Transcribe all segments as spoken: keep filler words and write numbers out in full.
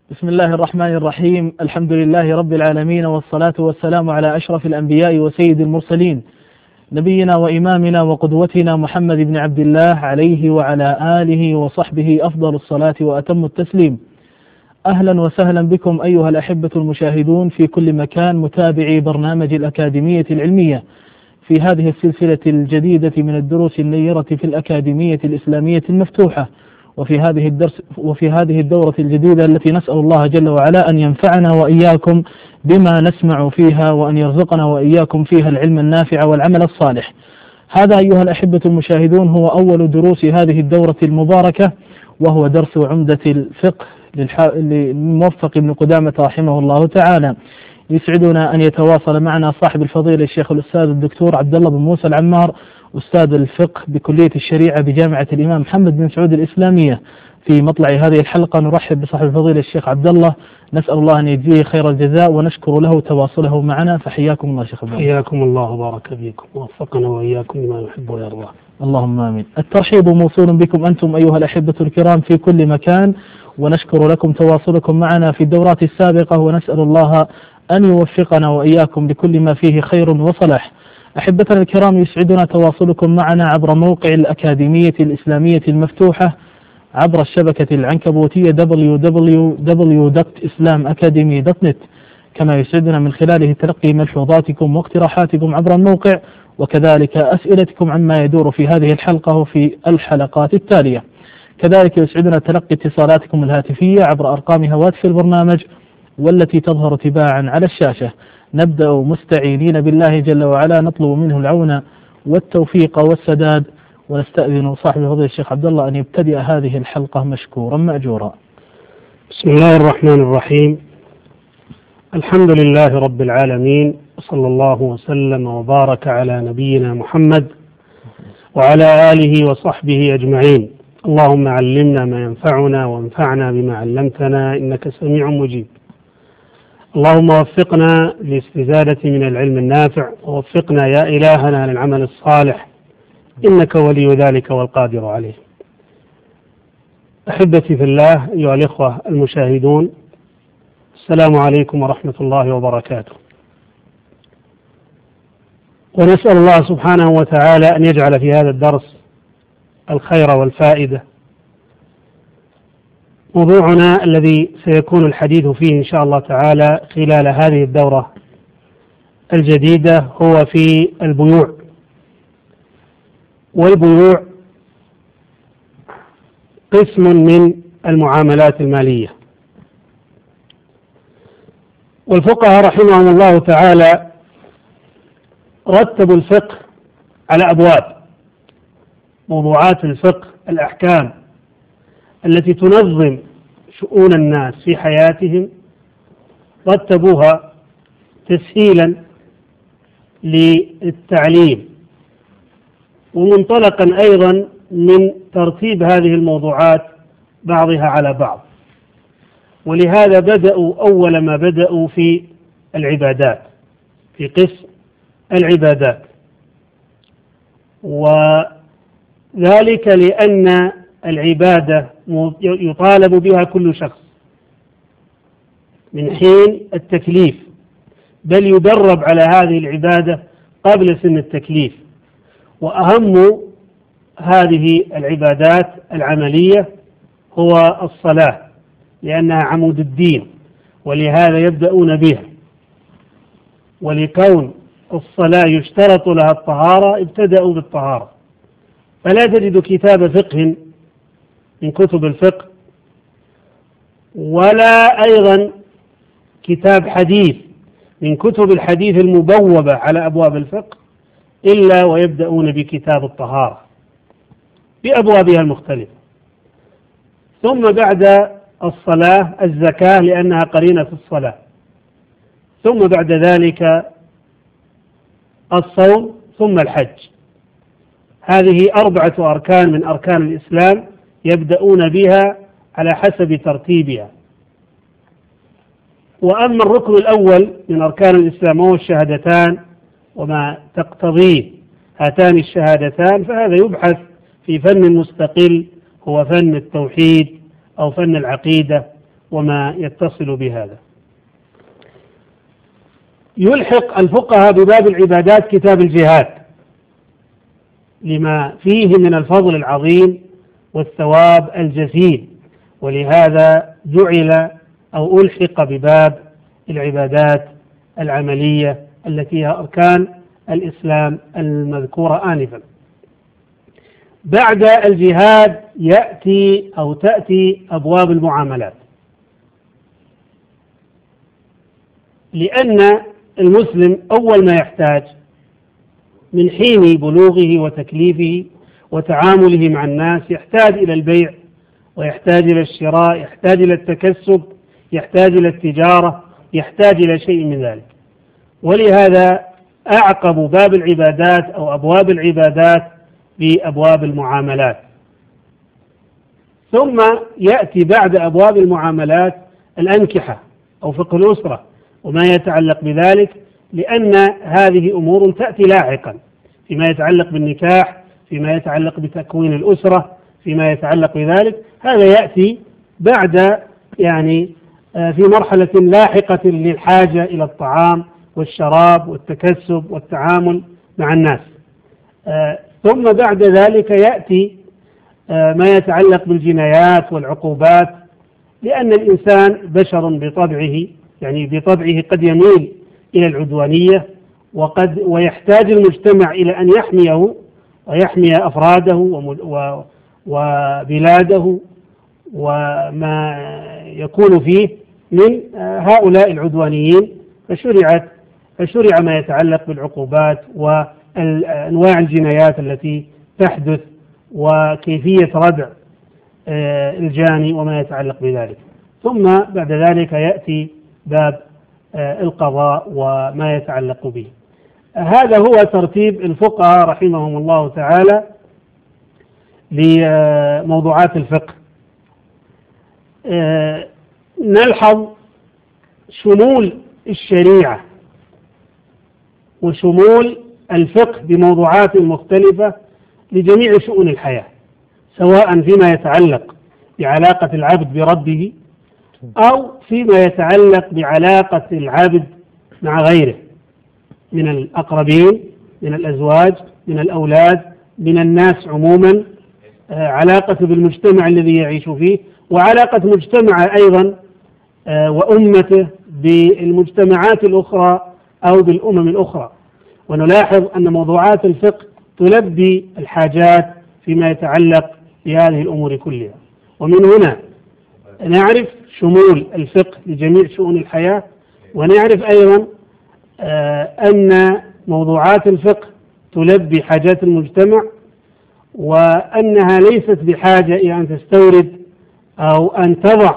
بسم الله الرحمن الرحيم. الحمد لله رب العالمين، والصلاة والسلام على أشرف الأنبياء وسيد المرسلين، نبينا وإمامنا وقدوتنا محمد بن عبد الله عليه وعلى آله وصحبه أفضل الصلاة وأتم التسليم. أهلا وسهلا بكم أيها الأحبة المشاهدون في كل مكان، متابعي برنامج الأكاديمية العلمية في هذه السلسلة الجديدة من الدروس النيرة في الأكاديمية الإسلامية المفتوحة، وفي هذه الدرس وفي هذه الدورة الجديدة التي نسأل الله جل وعلا أن ينفعنا وإياكم بما نسمع فيها، وأن يرزقنا وإياكم فيها العلم النافع والعمل الصالح. هذا أيها الأحبة المشاهدون هو أول دروس هذه الدورة المباركة، وهو درس عمدة الفقه للموفق بن قدامة رحمه الله تعالى. يسعدنا أن يتواصل معنا صاحب الفضيلة الشيخ الأستاذ الدكتور عبد الله بن موسى العمار، أستاذ الفقه بكلية الشريعة بجامعة الإمام محمد بن سعود الإسلامية. في مطلع هذه الحلقة نرحب بصاحب الفضيلة الشيخ عبد الله، نسأل الله أن يجزيه خير الجزاء ونشكر له تواصله معنا، فحياكم الله شيخ عبد الله. حياكم الله وبارك فيكم، ووفقنا وإياكم لما يحب ويرضى. اللهم آمين. الترحيب موصول بكم أنتم أيها الأحبة الكرام في كل مكان، ونشكر لكم تواصلكم معنا في الدورات السابقة، ونسأل الله أن يوفقنا وإياكم لكل ما فيه خير وصلاح. أحبتنا الكرام، يسعدنا تواصلكم معنا عبر موقع الأكاديمية الإسلامية المفتوحة عبر الشبكة العنكبوتية دبليو دبليو دبليو دوت إسلام أكاديمي دوت نت، كما يسعدنا من خلاله تلقي ملحوظاتكم واقتراحاتكم عبر الموقع، وكذلك أسئلتكم عما يدور في هذه الحلقة وفي الحلقات التالية. كذلك يسعدنا تلقي اتصالاتكم الهاتفية عبر أرقام هواتف البرنامج والتي تظهر تباعا على الشاشة. نبدأ مستعينين بالله جل وعلا، نطلب منه العون والتوفيق والسداد، ونستأذن صاحب الفضيلة الشيخ عبد الله أن يبتدئ هذه الحلقة مشكورا مأجورا. بسم الله الرحمن الرحيم. الحمد لله رب العالمين، وصلى الله وسلم وبارك على نبينا محمد وعلى آله وصحبه أجمعين. اللهم علمنا ما ينفعنا وانفعنا بما علمتنا، إنك سميع مجيب. اللهم وفقنا للاستزادة من العلم النافع، ووفقنا يا إلهنا للعمل الصالح، إنك ولي ذلك والقادر عليه. أحبتي في الله أيها الإخوة المشاهدون، السلام عليكم ورحمة الله وبركاته. ونسأل الله سبحانه وتعالى أن يجعل في هذا الدرس الخير والفائدة. موضوعنا الذي سيكون الحديث فيه إن شاء الله تعالى خلال هذه الدورة الجديدة هو في البيوع. والبيوع قسم من المعاملات المالية، والفقهاء رحمهم الله تعالى رتبوا الفقه على أبواب. موضوعات الفقه، الأحكام التي تنظم شؤون الناس في حياتهم، رتبوها تسهيلا للتعليم، ومنطلقا أيضا من ترتيب هذه الموضوعات بعضها على بعض. ولهذا بدأوا أول ما بدأوا في العبادات، في قسم العبادات، وذلك لأن العبادة يطالب بها كل شخص من حين التكليف، بل يدرب على هذه العبادة قبل سن التكليف. وأهم هذه العبادات العملية هو الصلاة، لأنها عمود الدين، ولهذا يبدأون بها. ولكون الصلاة يشترط لها الطهارة ابتدأوا بالطهارة. فلا تجد كتاب فقه من كتب الفقه، ولا أيضا كتاب حديث من كتب الحديث المبوبة على أبواب الفقه، إلا ويبدأون بكتاب الطهارة بأبوابها المختلفة. ثم بعد الصلاة الزكاة، لأنها قرينة الصلاة. ثم بعد ذلك الصوم، ثم الحج. هذه أربعة أركان من أركان الإسلام يبدأون بها على حسب ترتيبها. وأما الركن الأول من أركان الإسلام وهو الشهادتان وما تقتضيه هاتان الشهادتان، فهذا يبحث في فن مستقل هو فن التوحيد أو فن العقيدة وما يتصل بهذا. يلحق الفقهاء بباب العبادات كتاب الجهاد لما فيه من الفضل العظيم والثواب الجزيل، ولهذا جعل أو ألحق بباب العبادات العملية التي هي أركان الإسلام المذكورة آنفا. بعد الجهاد يأتي أو تأتي أبواب المعاملات، لأن المسلم أول ما يحتاج من حين بلوغه وتكليفه وتعامله مع الناس يحتاج إلى البيع، ويحتاج إلى الشراء، يحتاج إلى التكسب، يحتاج إلى التجارة، يحتاج إلى شيء من ذلك. ولهذا أعقب باب العبادات أو أبواب العبادات بأبواب المعاملات. ثم يأتي بعد أبواب المعاملات الأنكحة أو فقه الأسرة وما يتعلق بذلك، لأن هذه أمور تأتي لاحقا فيما يتعلق بالنكاح، فيما يتعلق بتكوين الأسرة، فيما يتعلق بذلك. هذا يأتي بعد يعني في مرحلة لاحقة للحاجة إلى الطعام والشراب والتكسب والتعامل مع الناس. ثم بعد ذلك يأتي ما يتعلق بالجنايات والعقوبات، لأن الإنسان بشر بطبعه، يعني بطبعه قد يميل إلى العدوانية، وقد ويحتاج المجتمع إلى أن يحميه ويحمي أفراده وبلاده وما يكون فيه من هؤلاء العدوانيين. فشرعت فشرع ما يتعلق بالعقوبات وأنواع الجنايات التي تحدث وكيفية ردع الجاني وما يتعلق بذلك. ثم بعد ذلك يأتي باب القضاء وما يتعلق به. هذا هو ترتيب الفقهاء رحمهم الله تعالى لموضوعات الفقه. نلحظ شمول الشريعة وشمول الفقه بموضوعات مختلفة لجميع شؤون الحياة، سواء فيما يتعلق بعلاقة العبد بربه أو فيما يتعلق بعلاقة العبد مع غيره من الأقربين، من الأزواج، من الأولاد، من الناس عموما، علاقة بالمجتمع الذي يعيش فيه، وعلاقة مجتمع أيضا وأمته بالمجتمعات الأخرى أو بالأمم الأخرى. ونلاحظ أن موضوعات الفقه تلبي الحاجات فيما يتعلق بهذه الأمور كلها. ومن هنا نعرف شمول الفقه لجميع شؤون الحياة، ونعرف أيضا أن موضوعات الفقه تلبي حاجات المجتمع، وأنها ليست بحاجة إلى أن تستورد أو أن تضع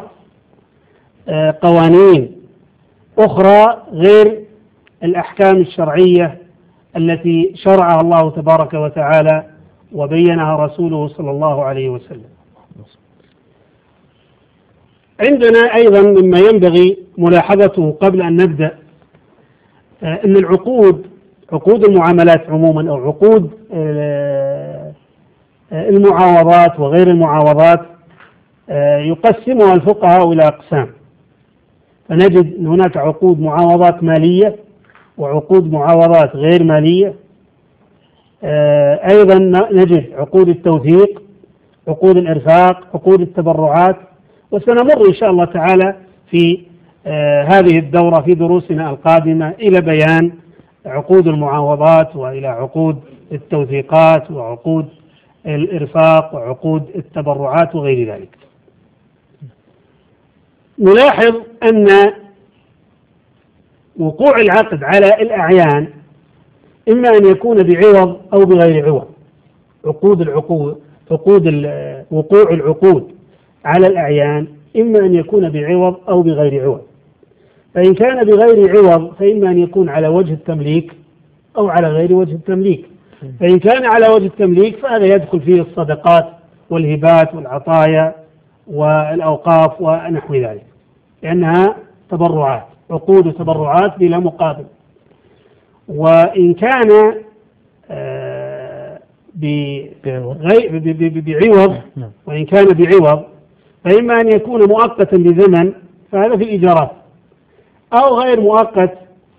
قوانين أخرى غير الأحكام الشرعية التي شرعها الله تبارك وتعالى وبينها رسوله صلى الله عليه وسلم. عندنا أيضا مما ينبغي ملاحظته قبل أن نبدأ أن العقود، عقود المعاملات عموما أو عقود المعاوضات وغير المعاوضات، يقسمها الفقهاء إلى أقسام. فنجد أن هناك عقود معاوضات مالية وعقود معاوضات غير مالية. أيضا نجد عقود التوثيق، عقود الإرفاق، عقود التبرعات. وسنمر إن شاء الله تعالى في هذه الدورة في دروسنا القادمة إلى بيان عقود المعاوضات وإلى عقود التوثيقات وعقود الإرفاق وعقود التبرعات وغير ذلك. نلاحظ أن وقوع العقد على الأعيان إما أن يكون بعوض أو بغير عوض. عقود العقود عقود وقوع العقود على الأعيان إما أن يكون بعوض أو بغير عوض. فإن كان بغير عوض فإما أن يكون على وجه التمليك أو على غير وجه التمليك. فإن كان على وجه التمليك فهذا يدخل فيه الصدقات والهبات والعطايا والأوقاف ونحو ذلك، لأنها تبرعات، عقود تبرعات بلا مقابل. وإن كان بعوض وإن كان بعوض فإما أن يكون مؤقتا بزمن فهذا في الإيجارات، أو غير مؤقت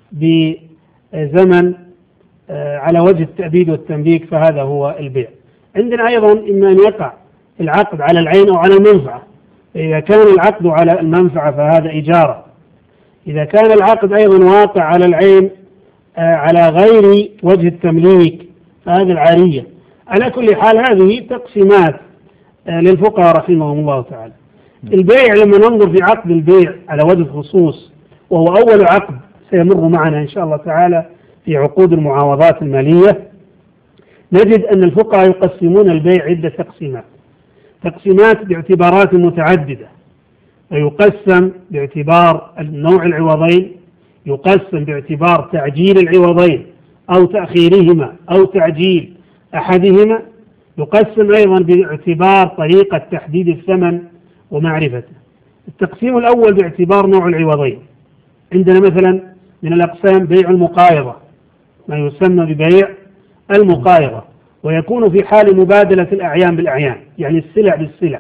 بزمن على وجه التأبيد والتمليك فهذا هو البيع. عندنا أيضا إما أن يقع العقد على العين أو على المنفعة، إذا كان العقد على المنفعة فهذا إجارة، إذا كان العقد أيضا واقع على العين على غير وجه التمليك فهذه العارية. على كل حال هذه تقسيمات للفقهاء رحمهم الله تعالى. البيع لما ننظر في عقد البيع على وجه الخصوص وهو أول عقد سيمر معنا إن شاء الله تعالى في عقود المعاوضات المالية، نجد أن الفقهاء يقسمون البيع عدة تقسيمات، تقسيمات باعتبارات متعددة، ويقسم باعتبار نوع العوضين، يقسم باعتبار تعجيل العوضين أو تأخيرهما أو تعجيل أحدهما، يقسم أيضا باعتبار طريقة تحديد الثمن ومعرفته. التقسيم الأول باعتبار نوع العوضين، عندنا مثلا من الأقسام بيع المقايضة، ما يسمى ببيع المقايضة، ويكون في حال مبادلة الأعيان بالأعيان، يعني السلع بالسلع،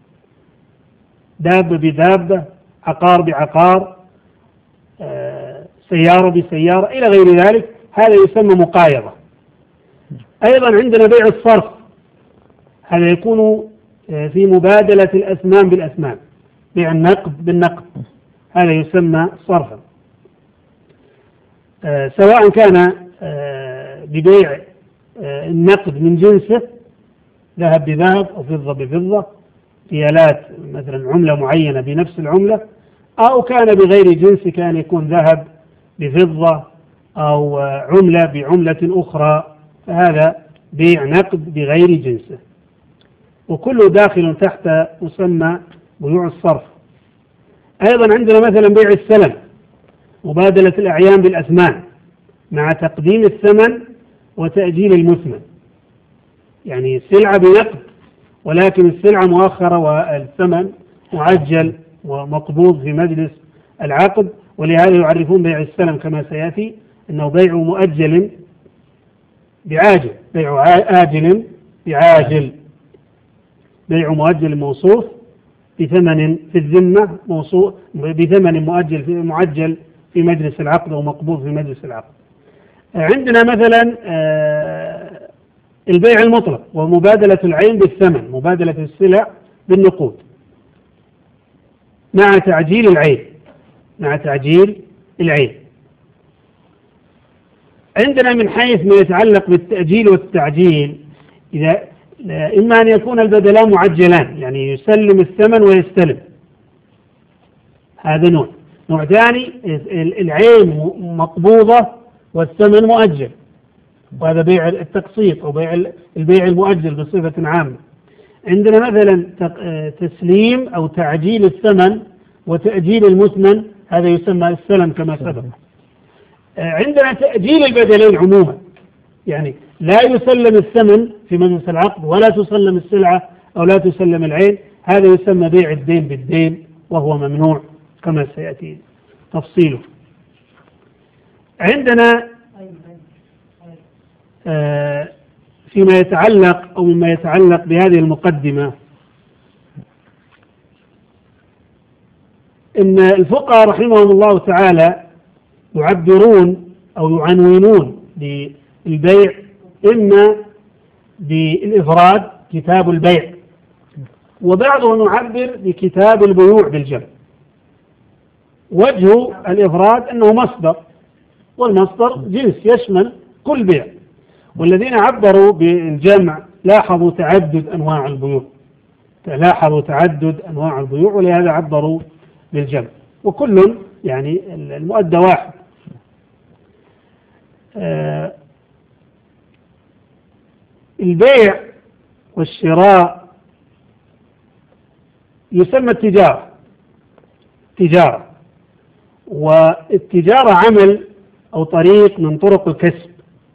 دابة بدابة، عقار بعقار، سيارة بسيارة إلى غير ذلك، هذا يسمى مقايضة. أيضا عندنا بيع الصرف، هذا يكون في مبادلة الأثمان بالأثمان، بيع النقد بالنقد، هذا يسمى صرفا، سواء كان ببيع النقد من جنسه ذهب بذهب أو فضة بفضة، ريالات مثلا عملة معينة بنفس العملة، أو كان بغير جنس، كان يكون ذهب بفضة أو عملة بعملة أخرى، فهذا بيع نقد بغير جنسه، وكله داخل تحت مسمى بيوع الصرف. أيضا عندنا مثلا بيع السلم، مبادلة الأعيان بالأثمان مع تقديم الثمن وتأجيل المثمن، يعني سلعة بنقد ولكن السلعة مؤخرة والثمن معجل ومقبوض في مجلس العقد، ولهذا يعرفون بيع السلم كما سيأتي أنه بيع مؤجل بعاجل، بيع آجل بعاجل، بيع مؤجل موصوف بثمن في الذمة، موصوف بثمن مؤجل في معجل في مجلس العقد ومقبوض في مجلس العقد. عندنا مثلا البيع المطلق ومبادلة العين بالثمن، مبادلة السلع بالنقود مع تعجيل العين، مع تعجيل العين. عندنا من حيث ما يتعلق بالتأجيل والتعجيل، إذا إما أن يكون البدلان معجلان، يعني يسلم الثمن ويستلم، هذا نوع. نوع ثاني العين مقبوضة والثمن مؤجل، وهذا بيع التقسيط أو بيع البيع المؤجل بصفة عامة. عندنا مثلا تسليم أو تعجيل الثمن وتأجيل المثمن، هذا يسمى السلم كما سبق. عندنا تأجيل البدلين عموما، يعني لا يسلم الثمن في مجلس العقد ولا تسلم السلعة أو لا تسلم العين، هذا يسمى بيع الدين بالدين وهو ممنوع كما سيأتي تفصيله. عندنا آه فيما يتعلق أو مما يتعلق بهذه المقدمة إن الفقهاء رحمهم الله تعالى يعبرون أو يعنونون للبيع إما بالإفراد كتاب البيع، وبعضهم يعبر بكتاب البيوع بالجمع. وجه الإفراد أنه مصدر، والمصدر جنس يشمل كل بيع، والذين عبروا بالجمع لاحظوا تعدد أنواع البيوع، لاحظوا تعدد أنواع البيوع ولهذا عبروا بالجمع، وكل يعني المؤدى واحد. آه البيع والشراء يسمى التجارة، تجارة، والتجارة عمل أو طريق من طرق الكسب،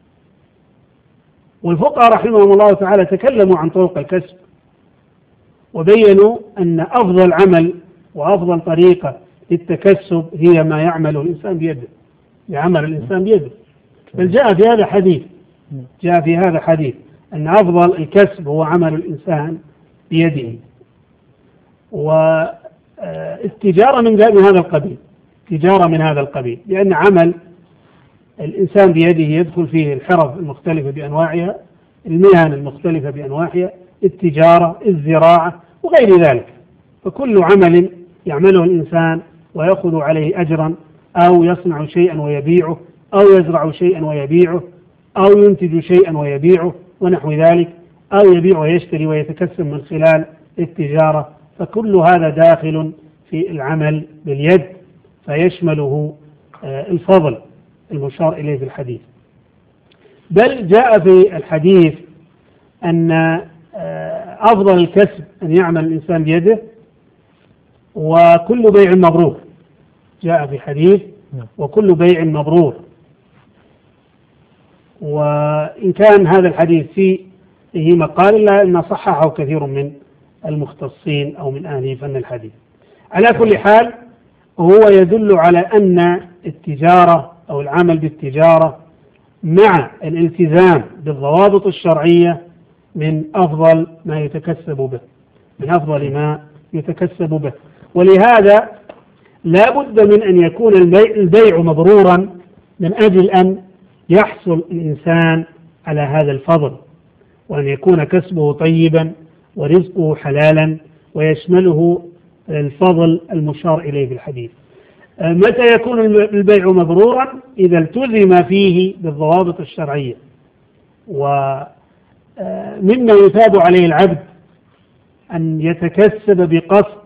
والفقهاء رحمهم الله تعالى تكلموا عن طرق الكسب وبينوا أن أفضل عمل وأفضل طريقة للتكسب هي ما يعمل الإنسان بيده، يعمل الإنسان بيده. بل جاء في هذا حديث، جاء في هذا حديث أن أفضل الكسب هو عمل الإنسان بيده. والتجارة من هذا القبيل، تجارة من هذا القبيل، لأن عمل الإنسان بيده يدخل فيه الحرف المختلفة بأنواعها، المهن المختلفة بأنواعها، التجارة، الزراعة وغير ذلك. فكل عمل يعمله الإنسان ويأخذ عليه أجرا، أو يصنع شيئا ويبيعه، أو يزرع شيئا ويبيعه، أو ينتج شيئا ويبيعه ونحو ذلك، أو يبيع ويشتري ويتكسب من خلال التجارة، فكل هذا داخل في العمل باليد، فيشمله الفضل المشار إليه في الحديث. بل جاء في الحديث أن أفضل الكسب أن يعمل الإنسان بيده، وكل بيع مبرور، جاء في حديث وكل بيع مبرور. وإن كان هذا الحديث فيه مقال إلا أن صححه كثير من المختصين أو من أهل فن الحديث. على كل حال هو يدل على أن التجارة أو العمل بالتجارة مع الالتزام بالضوابط الشرعية من أفضل ما يتكسب به، من أفضل ما يتكسب به. ولهذا لا بد من أن يكون البيع, البيع مبرورا من أجل أن يحصل الإنسان على هذا الفضل، وأن يكون كسبه طيبا ورزقه حلالا ويشمله الفضل المشار إليه في الحديث. متى يكون البيع مبرورا؟ إذا التزم فيه بالضوابط الشرعية. ومما يثاب عليه العبد أن يتكسب بقصد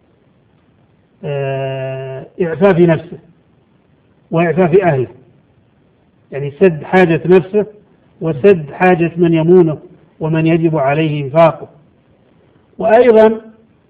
إعفاف نفسه وإعفاف أهله، يعني سد حاجة نفسه وسد حاجة من يمونه ومن يجب عليه إنفاقه. وأيضا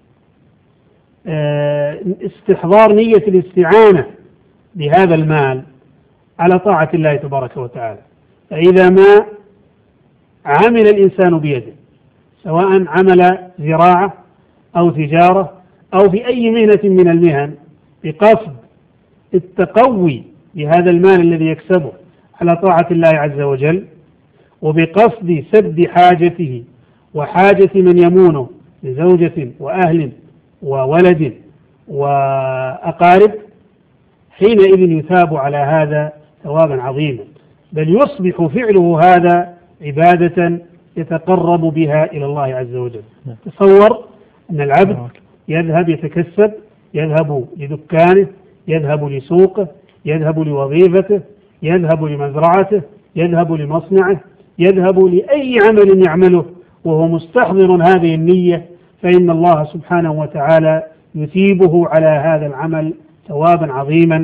استحضار نية الاستعانة بهذا المال على طاعة الله تبارك وتعالى. فإذا ما عمل الإنسان بيده، سواء عمل زراعة أو تجارة أو في أي مهنة من المهن، بقصد التقوي بهذا المال الذي يكسبه على طاعة الله عز وجل، وبقصد سد حاجته وحاجة من يمونه من زوجة وأهل وولد وأقارب، حينئذ يثاب على هذا ثوابا عظيما، بل يصبح فعله هذا عبادة يتقرب بها إلى الله عز وجل. تصور أن العبد يذهب يتكسب، يذهب لدكانه، يذهب لسوقه، يذهب لوظيفته، يذهب لمزرعته، يذهب لمصنعه، يذهب لأي عمل يعمله وهو مستحضر هذه النية، فإن الله سبحانه وتعالى يثيبه على هذا العمل ثوابا عظيما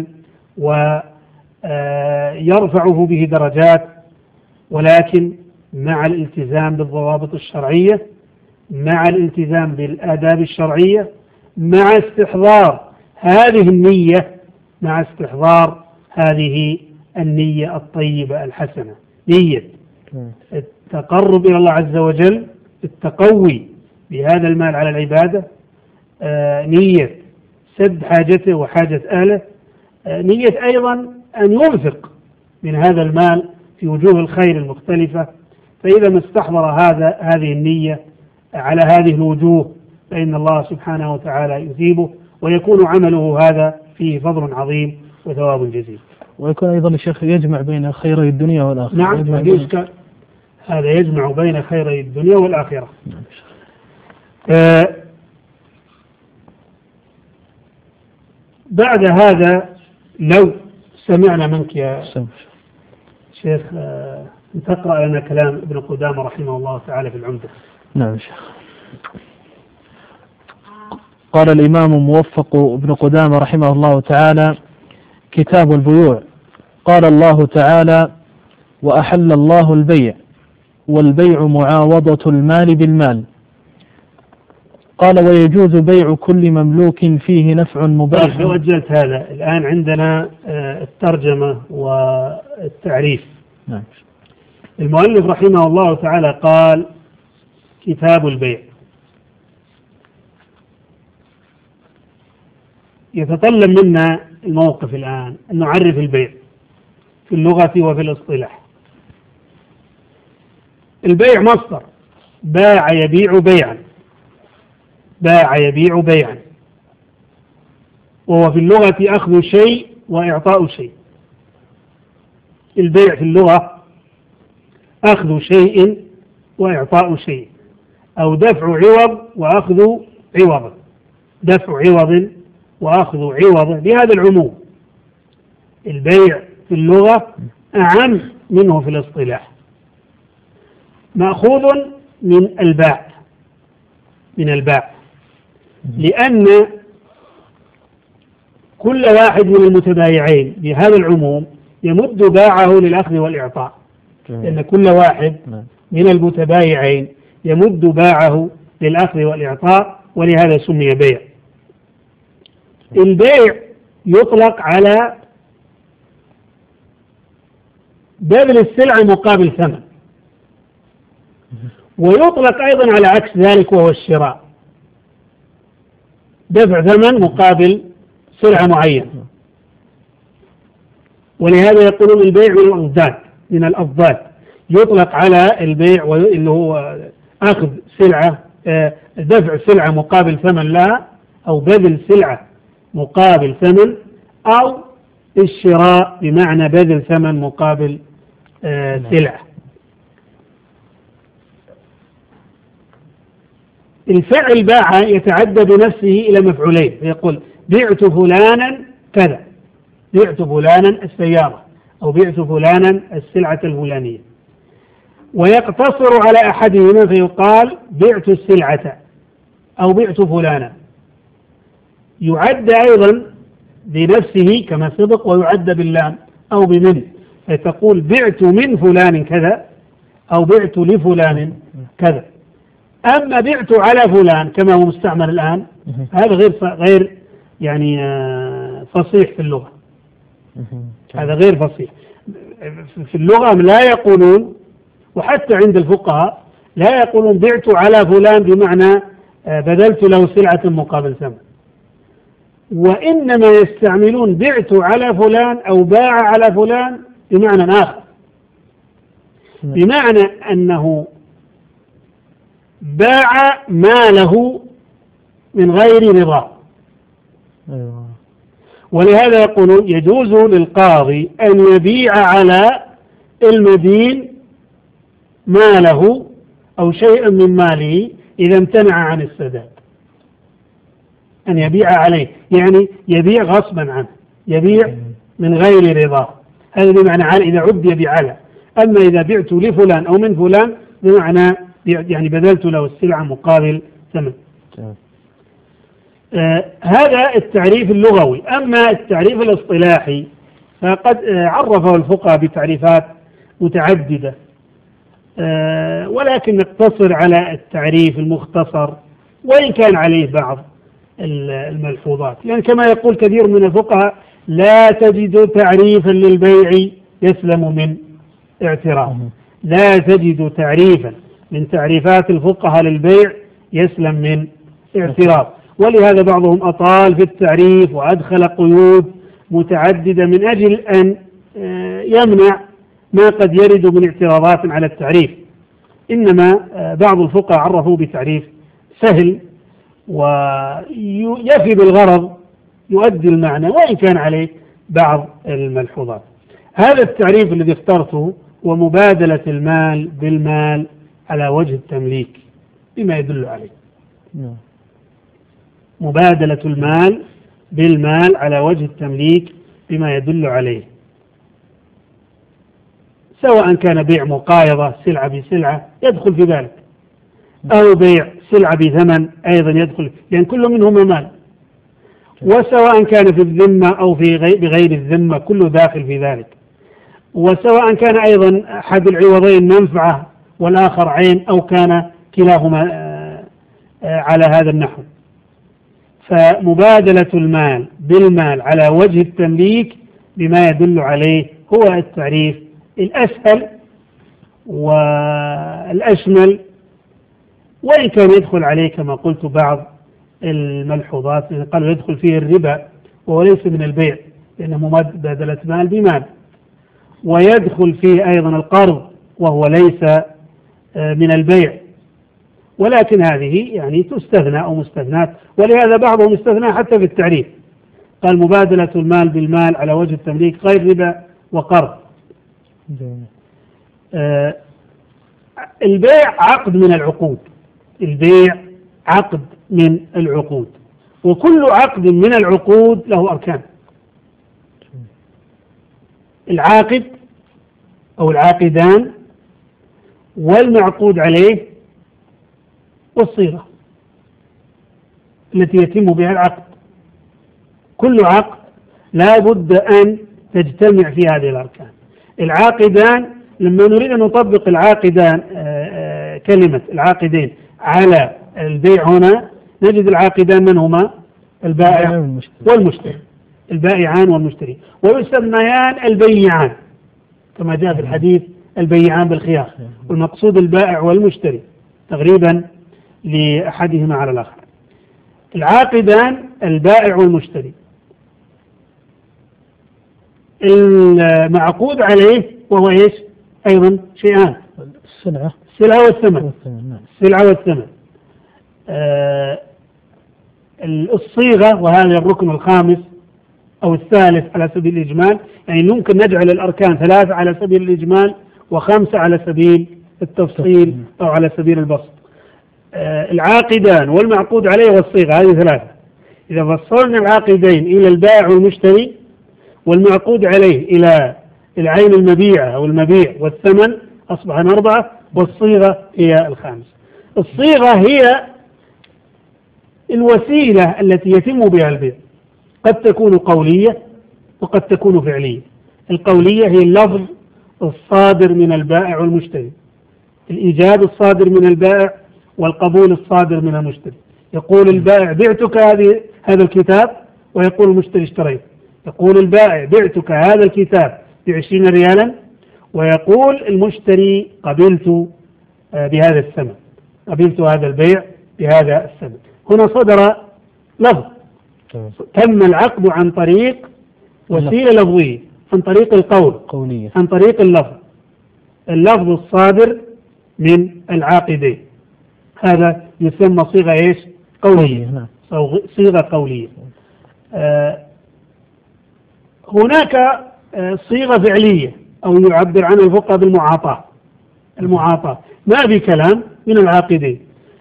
ويرفعه به درجات، ولكن مع الالتزام بالضوابط الشرعية، مع الالتزام بالآداب الشرعية، مع استحضار هذه النية، مع استحضار هذه النية الطيبة الحسنة، نية التقرب إلى الله عز وجل، التقوي بهذا المال على العبادة، آه نية سد حاجته وحاجة أهله، آه نية أيضا أن ينفق من هذا المال في وجوه الخير المختلفة. فإذا ما استحضر هذا هذه النية على هذه الوجوه، فإن الله سبحانه وتعالى يثيبه، ويكون عمله هذا فيه فضل عظيم وثواب جزيل. ويكون أيضا الشيخ يجمع بين خيري الدنيا والآخرة. نعم، بين... هذا يجمع بين خيري الدنيا والآخرة. آه بعد هذا لو سمعنا منك يا شيخ آه تقرأ لنا كلام ابن قدامة رحمه الله تعالى في العمدة. نعم شيخ. قال الإمام موفق ابن قدامة رحمه الله تعالى: كتاب البيوع. قال الله تعالى: وأحل الله البيع والبيع معاوضة المال بالمال. قال: ويجوز بيع كل مملوك فيه نفع مباح. لو أجلت هذا الآن عندنا الترجمة والتعريف. نعم. المؤلف رحمه الله تعالى قال: كتاب البيع. يتطلب منا الموقف الآن أن نعرف البيع في اللغة وفي الاصطلاح. البيع مصدر باع يبيع بيعا، باع يبيع بيعا، وهو في اللغة أخذ شيء وإعطاء شيء. البيع في اللغة أخذ شيء وإعطاء شيء، أو دفع عوض وأخذ عوض، دفع عوض وأخذ عوض بهذا العموم. البيع في اللغة أعم منه في الاصطلاح، مأخوذ من الباع، من الباع، لأن كل واحد من المتبايعين بهذا العموم يمد باعه للأخذ والإعطاء، لأن كل واحد من المتبايعين يمد باعه للأخذ والإعطاء، ولهذا سمي بيع. البيع يطلق على بذل السلعة مقابل ثمن، ويطلق أيضا على عكس ذلك وهو الشراء، دفع ثمن مقابل سلعة معينة. ولهذا يقولون البيع من الأضداد، من الأضداد يطلق على البيع اللي هو أخذ سلعة، دفع سلعة مقابل ثمن لها، أو بذل سلعة مقابل ثمن، أو الشراء بمعنى بذل ثمن مقابل سلعة. الفعل باع يتعدى بنفسه إلى مفعولين، فيقول بعت فلانا كذا، بعت فلانا السيارة، أو بعت فلانا السلعة الفلانية، ويقتصر على أحدهما فيقال بعت السلعة أو بعت فلانا. يعد أيضا بنفسه كما سبق، ويعد باللام أو بمن، فتقول بعت من فلان كذا أو بعت لفلان كذا. أما بعت على فلان كما هو مستعمل الآن، هذا غير غير يعني فصيح في اللغة، هذا غير فصيح في اللغة. لا يقولون، وحتى عند الفقهاء لا يقولون بعت على فلان بمعنى بذلت له سلعة مقابل ثمن، وإنما يستعملون بعت على فلان أو باع على فلان بمعنى آخر، بمعنى أنه باع ماله من غير رضا. ولهذا يقولون يجوز للقاضي أن يبيع على المدين ماله أو شيئا من ماله إذا امتنع عن السداد، أن يبيع عليه، يعني يبيع غصبا عنه، يبيع من غير رضا. هذا بمعنى على، إذا عد يبيع على. أما إذا بعت لفلان أو من فلان بمعنى يعني بذلت له السلعة مقابل ثمن. آه هذا التعريف اللغوي. أما التعريف الاصطلاحي فقد آه عرفه الفقهاء بتعريفات متعددة، آه ولكن نقتصر على التعريف المختصر، وإن كان عليه بعض الملحوظات. لأن يعني كما يقول كثير من الفقهاء لا تجد تعريفا للبيع يسلم من اعتراض، لا تجد تعريفا من تعريفات الفقهاء للبيع يسلم من اعتراض. ولهذا بعضهم أطال في التعريف وأدخل قيود متعددة من أجل أن يمنع ما قد يرد من اعتراضات على التعريف. إنما بعض الفقهاء عرفوا بتعريف سهل ويفي بالغرض، يؤدي المعنى، وإن كان عليه بعض الملحوظات. هذا التعريف الذي اخترته هو مبادلة المال بالمال على وجه التمليك بما يدل عليه. مبادلة المال بالمال على وجه التمليك بما يدل عليه، سواء كان بيع مقايضة سلعة بسلعة يدخل في ذلك، أو بيع سلعة بثمن أيضا يدخل، لأن كل منهما مال. وسواء كان في الذمة أو في بغير الذمة كله داخل في ذلك. وسواء كان أيضا أحد العوضين منفعة والآخر عين، أو كان كلاهما على هذا النحو. فمبادلة المال بالمال على وجه التمليك بما يدل عليه هو التعريف الأسهل والأشمل، وإن كان يدخل عليه كما قلت بعض الملحوظات، قالوا يدخل فيه الربا وهو ليس من البيع لأنه مبادلة مال بمال، ويدخل فيه أيضا القرض وهو ليس من البيع، ولكن هذه يعني تستثنى أو مستثنات، ولهذا بعضهم استثنى حتى في التعريف، قال مبادلة المال بالمال على وجه التمليك غير ربا وقرض. آه البيع عقد من العقود، البيع عقد من العقود، وكل عقد من العقود له أركان. العاقد أو العاقدان والمعقود عليه والصيغة التي يتم بها العقد. كل عقد لا بد أن تجتمع في هذه الأركان. العاقدان لما نريد أن نطبق العاقدان كلمة العاقدين على البيع هنا نجد العاقدان من هما؟ البائع والمشتري، البائعان والمشتري، ويسميان البيعان كما جاء في الحديث البيعان بالخيار، والمقصود البائع والمشتري تغريبا لأحدهما على الآخر. العاقدان البائع والمشتري. المعقود عليه وهو ايش؟ ايضا شيئان، السلعة السلعة والثمن. السلعة والثمن. آه الصيغة، وهذا الركن الخامس أو الثالث على سبيل الإجمال، يعني ممكن نجعل الأركان ثلاثة على سبيل الإجمال وخمسة على سبيل التفصيل أو على سبيل البسط. آه العاقدان والمعقود عليه والصيغة، هذه ثلاثة. إذا فصلنا العاقدين إلى البائع والمشتري والمعقود عليه إلى العين المبيعة أو المبيع والثمن أصبح أربعة، والصيغة هي الخامسة. الصيغة هي الوسيلة التي يتم بها البيع، قد تكون قولية وقد تكون فعلية. القولية هي اللفظ الصادر من البائع والمشتري، الإيجاب الصادر من البائع والقبول الصادر من المشتري. يقول البائع بعتك هذه هذا الكتاب، ويقول المشتري اشتريت. يقول البائع بعتك هذا الكتاب بعشرين ريالا، ويقول المشتري قبلت بهذا الثمن، قبلت هذا البيع بهذا الثمن. هنا صدر لفظ، تم العقد عن طريق وسيلة لفظية، عن طريق القول قولية، عن طريق اللفظ، اللفظ الصادر من العاقدين، هذا يسمى صيغة ايش؟ قولية، صيغة قولية. آه هناك آه صيغة فعلية أو يعبر عنها الفقهاء بالمعاطاة. المعاطاة ما بكلام من العاقدين،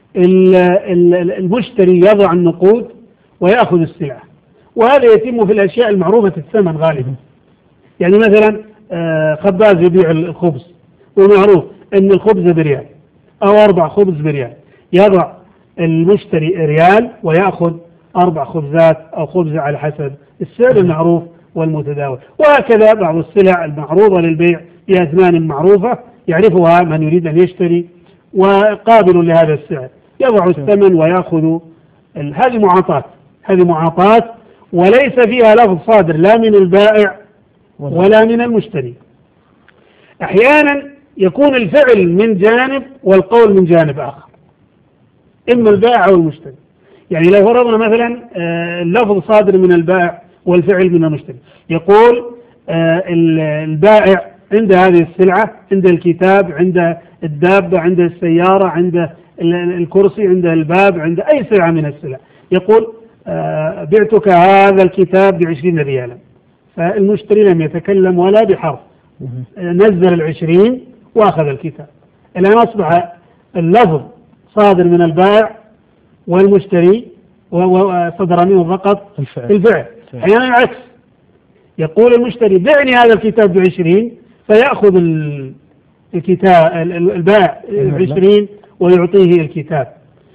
المشتري يضع النقود ويأخذ السلعة، وهذا يتم في الأشياء المعروفة الثمن غالبا. يعني مثلا خباز يبيع الخبز، ومعروف أن الخبز بريال أو أربع خبز بريال، يضع المشتري ريال ويأخذ أربع خبزات أو خبزة على حسب السعر المعروف والمتداول. وهكذا بعض السلع المعروضة للبيع بأثمان معروفة يعرفها من يريد أن يشتري وقابل لهذا السعر، يضع الثمن ويأخذ. هذه معاطاة، هذه معاطاة وليس فيها لفظ صادر لا من البائع ولا من المشتري. أحيانا يكون الفعل من جانب والقول من جانب آخر، إما البائع أو المشتري. يعني لو فرضنا مثلا اللفظ صادر من البائع والفعل من المشتري، يقول البائع عند هذه السلعة، عند الكتاب، عند الدابة، عند السيارة، عند الكرسي، عند الباب، عند أي سلعة من السلع، يقول بعتك هذا الكتاب بعشرين ريالا. فالمشتري لم يتكلم ولا بحرف، نزل العشرين وأخذ الكتاب. الآن أصبح اللفظ صادر من البائع والمشتري وصدر منه فقط الفعل. الفعل أحيانا العكس، يقول المشتري بعني هذا الكتاب بعشرين، فيأخذ الكتاب البائع بعشرين ويعطيه الكتاب.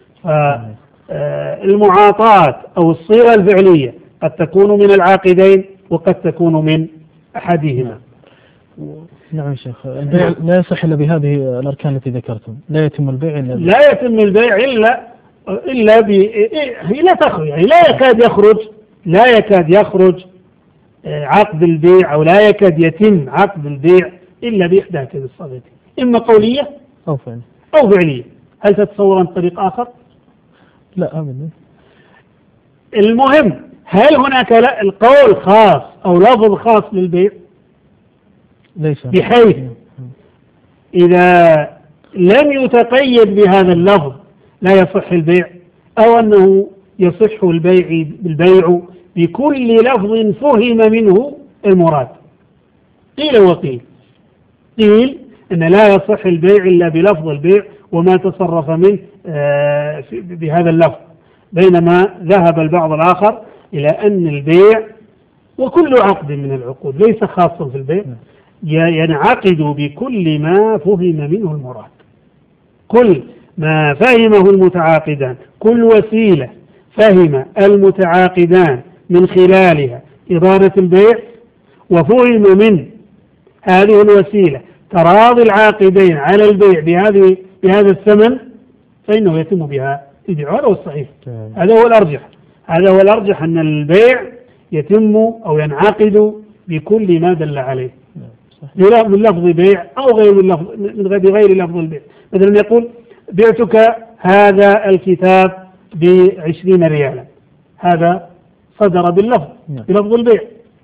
فالمعاطاة أو الصيغة الفعلية قد تكون من العاقدين وقد تكون من أحدهما. نعم شيخ، البيع لا يصح إلا بهذه الأركان التي ذكرتم، لا يتم البيع إلا لا يتم البيع إلا إلا ب لا تخرج، يعني لا يكاد يخرج لا يكاد يخرج عقد البيع أو لا يكاد يتم عقد البيع إلا بإحدى هذه الصيغتين، إما قولية أو فعلية أو فعلية. هل تتصور طريق آخر؟ لا أبدا. المهم، هل هناك القول خاص أو لفظ خاص للبيع؟ ليس، بحيث إذا لم يتقيد بهذا اللفظ لا يصح البيع، أو أنه يصح البيع بالبيع بكل لفظ فهم منه المراد. قيل وقيل. قيل أن لا يصح البيع إلا بلفظ البيع وما تصرف منه بهذا اللفظ، بينما ذهب البعض الآخر إلى أن البيع وكل عقد من العقود ليس خاصا في البيع ينعقد بكل ما فهم منه المراد. كل ما فهمه المتعاقدان، كل وسيلة فهم المتعاقدان من خلالها إدارة البيع وفهم من هذه الوسيلة تراضي العاقدين على البيع بهذه بهذا الثمن فإنه يتم بها البيع. هذا هو الصحيح، هذا هو الأرجح، هذا هو الأرجح أن البيع يتم أو ينعقد بكل ما دل عليه من لفظ بيع أو غير من لفظ من غير لفظ البيع. مثلا يقول بعتك هذا الكتاب بعشرين ريالا، هذا صدر باللفظ بلفظ البيع.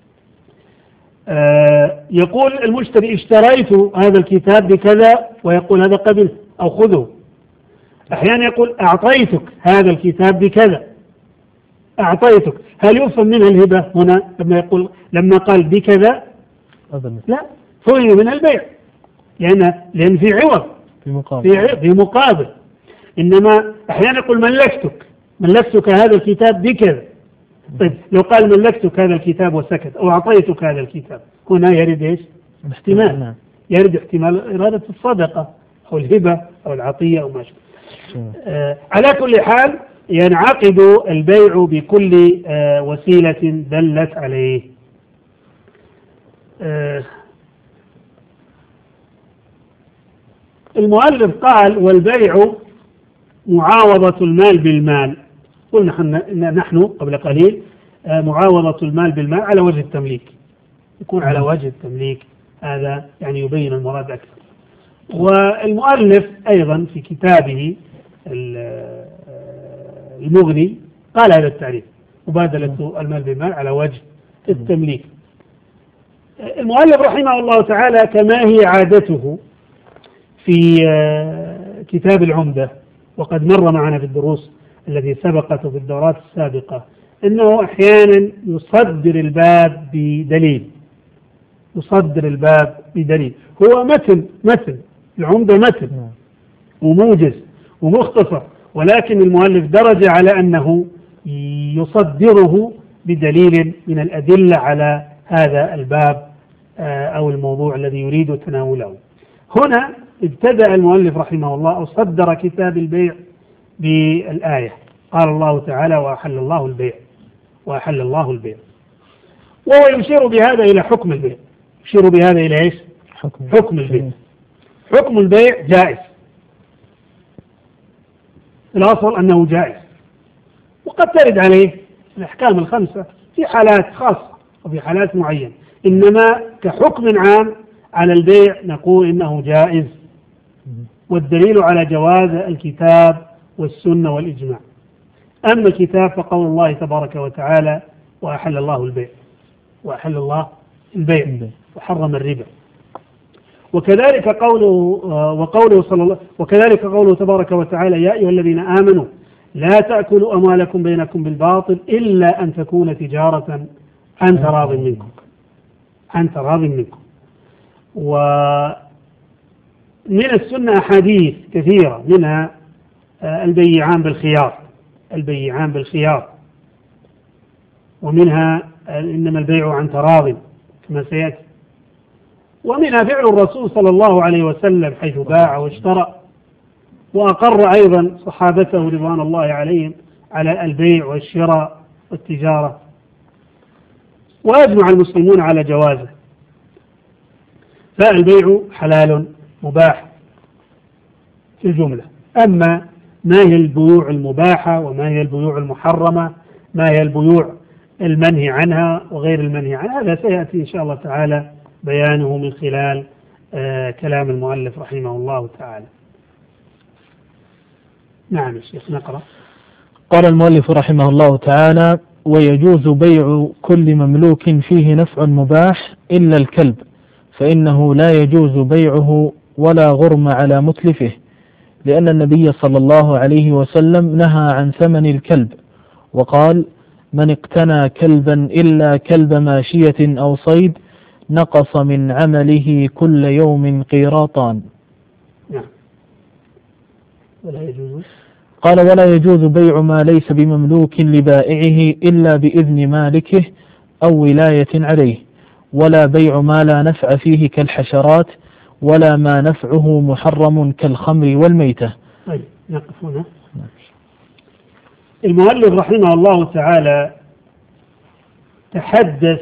آه يقول المشتري اشتريت هذا الكتاب بكذا ويقول هذا قبل أو خذه. أحيانا يقول أعطيتك هذا الكتاب بكذا، أعطيتك، هل يفهم منها الهبة هنا لما يقول لما قال بكذا؟ لا، فهم من البيع، لأن لأن في عوض في مقابل في مقابل. إنما أحيانا يقول ملكتك ملكتك هذا الكتاب بكذا. طيب لو قال ملكتك هذا الكتاب وسكت أو أعطيتك هذا الكتاب، هنا يرد إيش؟ احتمال، يرد احتمال إرادة الصدقة أو الهبة أو العطية أو ما شابه. آه على كل حال ينعقد البيع بكل آه وسيلة دلت عليه. آه المؤلف قال والبيع معاوضة المال بالمال. قلنا نحن قبل قليل آه معاوضة المال بالمال على وجه التمليك، يكون على وجه التمليك، هذا يعني يبين المراد أكثر. والمؤلف أيضا في كتابه المغني قال هذا التعريف، مبادلة المال بالمال على وجه التمليك. المؤلف رحمه الله تعالى كما هي عادته في كتاب العمدة، وقد مر معنا في الدروس التي سبقت في الدورات السابقة، أنه أحيانا يصدر الباب بدليل، يصدر الباب بدليل. هو متن متن العمدة متن وموجز ومختصر، ولكن المؤلف درج على أنه يصدره بدليل من الأدلة على هذا الباب أو الموضوع الذي يريد تناوله. هنا ابتدأ المؤلف رحمه الله أو صدر كتاب البيع بالآية، قال الله تعالى وأحل الله البيع وأحل الله البيع، وهو يشير بهذا إلى حكم البيع، يشير بهذا إلى إيش؟ حكم, حكم البيع. حكم البيع جائز، الأصل أنه جائز، وقد ترد عليه الأحكام الخمسة في حالات خاصة وفي حالات معينة، إنما كحكم عام على البيع نقول إنه جائز، والدليل على جواز الكتاب والسنة والإجماع. أما الكتاب فقول الله تبارك وتعالى وأحل الله البيع وأحل الله البيع وحرم الربا، وكذلك قوله وقوله صلى الله وكذلك قوله تبارك وتعالى يا أيها الذين آمنوا لا تأكلوا أموالكم بينكم بالباطل إلا أن تكون تجارة عن تراض منكم عن تراض منكم. ومن السنة أحاديث كثيرة، منها البيعان بالخيار البيعان بالخيار ومنها إنما البيع عن تراض كما سيأتي، ومنها فعل الرسول صلى الله عليه وسلم حيث باع واشترى، وأقر أيضا صحابته رضوان الله عليهم على البيع والشراء والتجارة، وأجمع المسلمون على جوازه. فالبيع حلال مباح في الجملة. أما ما هي البيوع المباحة وما هي البيوع المحرمة، ما هي البيوع المنهي عنها وغير المنهي عنها، هذا سيأتي إن شاء الله تعالى بيانه من خلال آه كلام المؤلف رحمه الله تعالى. نعم الشيخ نقرأ. قال المؤلف رحمه الله تعالى ويجوز بيع كل مملوك فيه نفع مباح إلا الكلب، فإنه لا يجوز بيعه ولا غرم على متلفه، لأن النبي صلى الله عليه وسلم نهى عن ثمن الكلب، وقال: من اقتنى كلبا إلا كلب ماشية أو صيد نقص من عمله كل يوم قيراطان. نعم. ولا يجوز قال: ولا يجوز بيع ما ليس بمملوك لبائعه إلا بإذن مالكه أو ولاية عليه، ولا بيع ما لا نفع فيه كالحشرات، ولا ما نفعه محرم كالخمر والميتة. طيب نقف هنا. المؤلف رحمه الله تعالى تحدث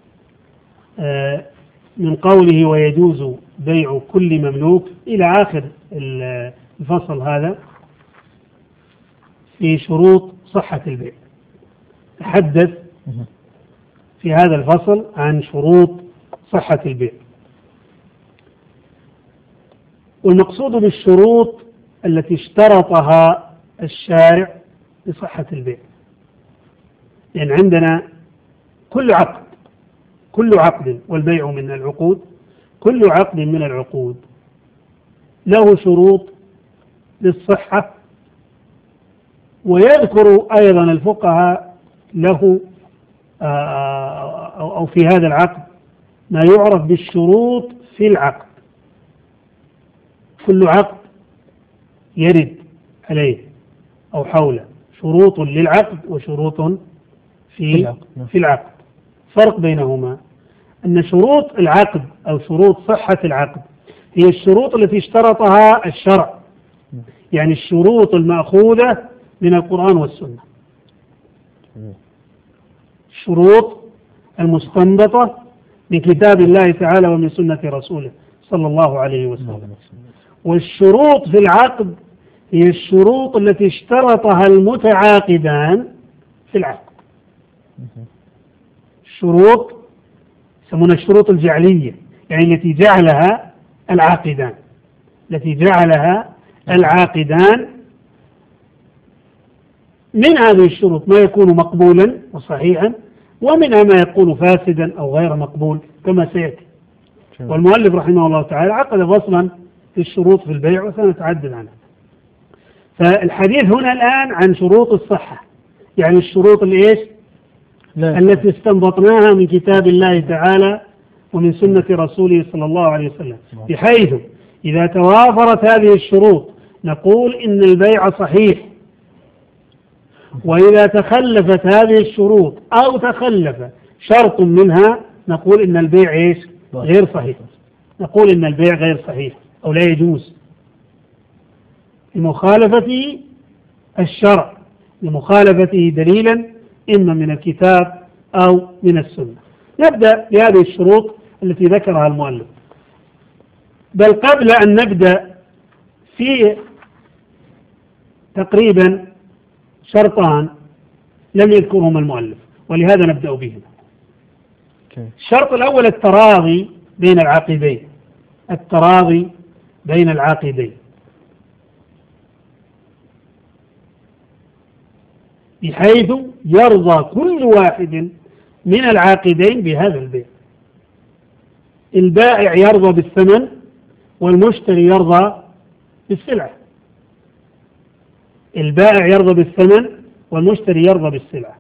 من قوله ويجوز بيع كل مملوك إلى آخر الفصل هذا في شروط صحة البيع. تحدث في هذا الفصل عن شروط صحة البيع، والمقصود بالشروط التي اشترطها الشارع لصحة البيع، لأن يعني عندنا كل عقد كل عقد والبيع من العقود، كل عقد من العقود له شروط للصحة، ويذكر أيضا الفقهاء له أو في هذا العقد ما يعرف بالشروط في العقد. كل عقد يرد عليه أو حوله شروط للعقد وشروط في في العقد. فرق بينهما أن شروط العقد أو شروط صحة العقد هي الشروط التي اشترطها الشرع، يعني الشروط المأخوذة من القرآن والسنة، الشروط المستنبطة من كتاب الله تعالى ومن سنة رسوله صلى الله عليه وسلم. والشروط في العقد هي الشروط التي اشترطها المتعاقدان في العقد. الشروط يسمونها الشروط الجعلية، يعني التي جعلها العاقدان التي جعلها العاقدان من هذه الشروط ما يكون مقبولا وصحيحا، ومنها ما يكون فاسدا أو غير مقبول كما سيأتي. والمؤلف رحمه الله تعالى عقد فصلا في الشروط في البيع وسنتعدد عنها. فالحديث هنا الآن عن شروط الصحة، يعني الشروط الإيش التي استنبطناها من كتاب الله تعالى ومن سنة رسوله صلى الله عليه وسلم، بحيث إذا توافرت هذه الشروط نقول إن البيع صحيح، وإذا تخلفت هذه الشروط أو تخلف شرط منها نقول إن البيع إيش غير صحيح، نقول إن البيع غير صحيح أو لا يجوز لمخالفة الشرع، لمخالفته دليلا إما من الكتاب أو من السنة. نبدأ بهذه الشروط التي ذكرها المؤلف، بل قبل أن نبدأ في تقريبا شرطان لم يذكرهما المؤلف ولهذا نبدأ بهما. الشرط الأول التراضي بين العاقدين، التراضي بين العاقدين، بحيث يرضى كل واحد من العاقدين بهذا البيع. البائع يرضى بالثمن والمشتري يرضى بالسلعة، البائع يرضى بالثمن والمشتري يرضى بالسلعة.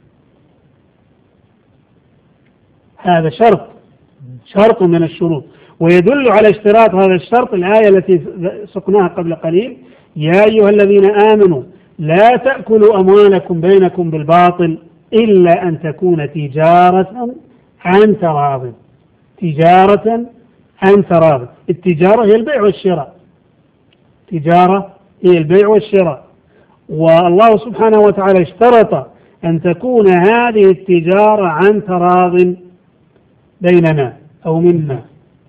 هذا شرط شرط من الشروط، ويدل على اشتراط هذا الشرط الآية التي سقناها قبل قليل: يا أيها الذين آمنوا لا تأكلوا أموالكم بينكم بالباطل إلا أن تكون تجارة عن تراض. تجارة عن تراض، التجارة هي البيع والشراء، تجارة هي البيع والشراء، والله سبحانه وتعالى اشترط أن تكون هذه التجارة عن تراض بيننا أو منا.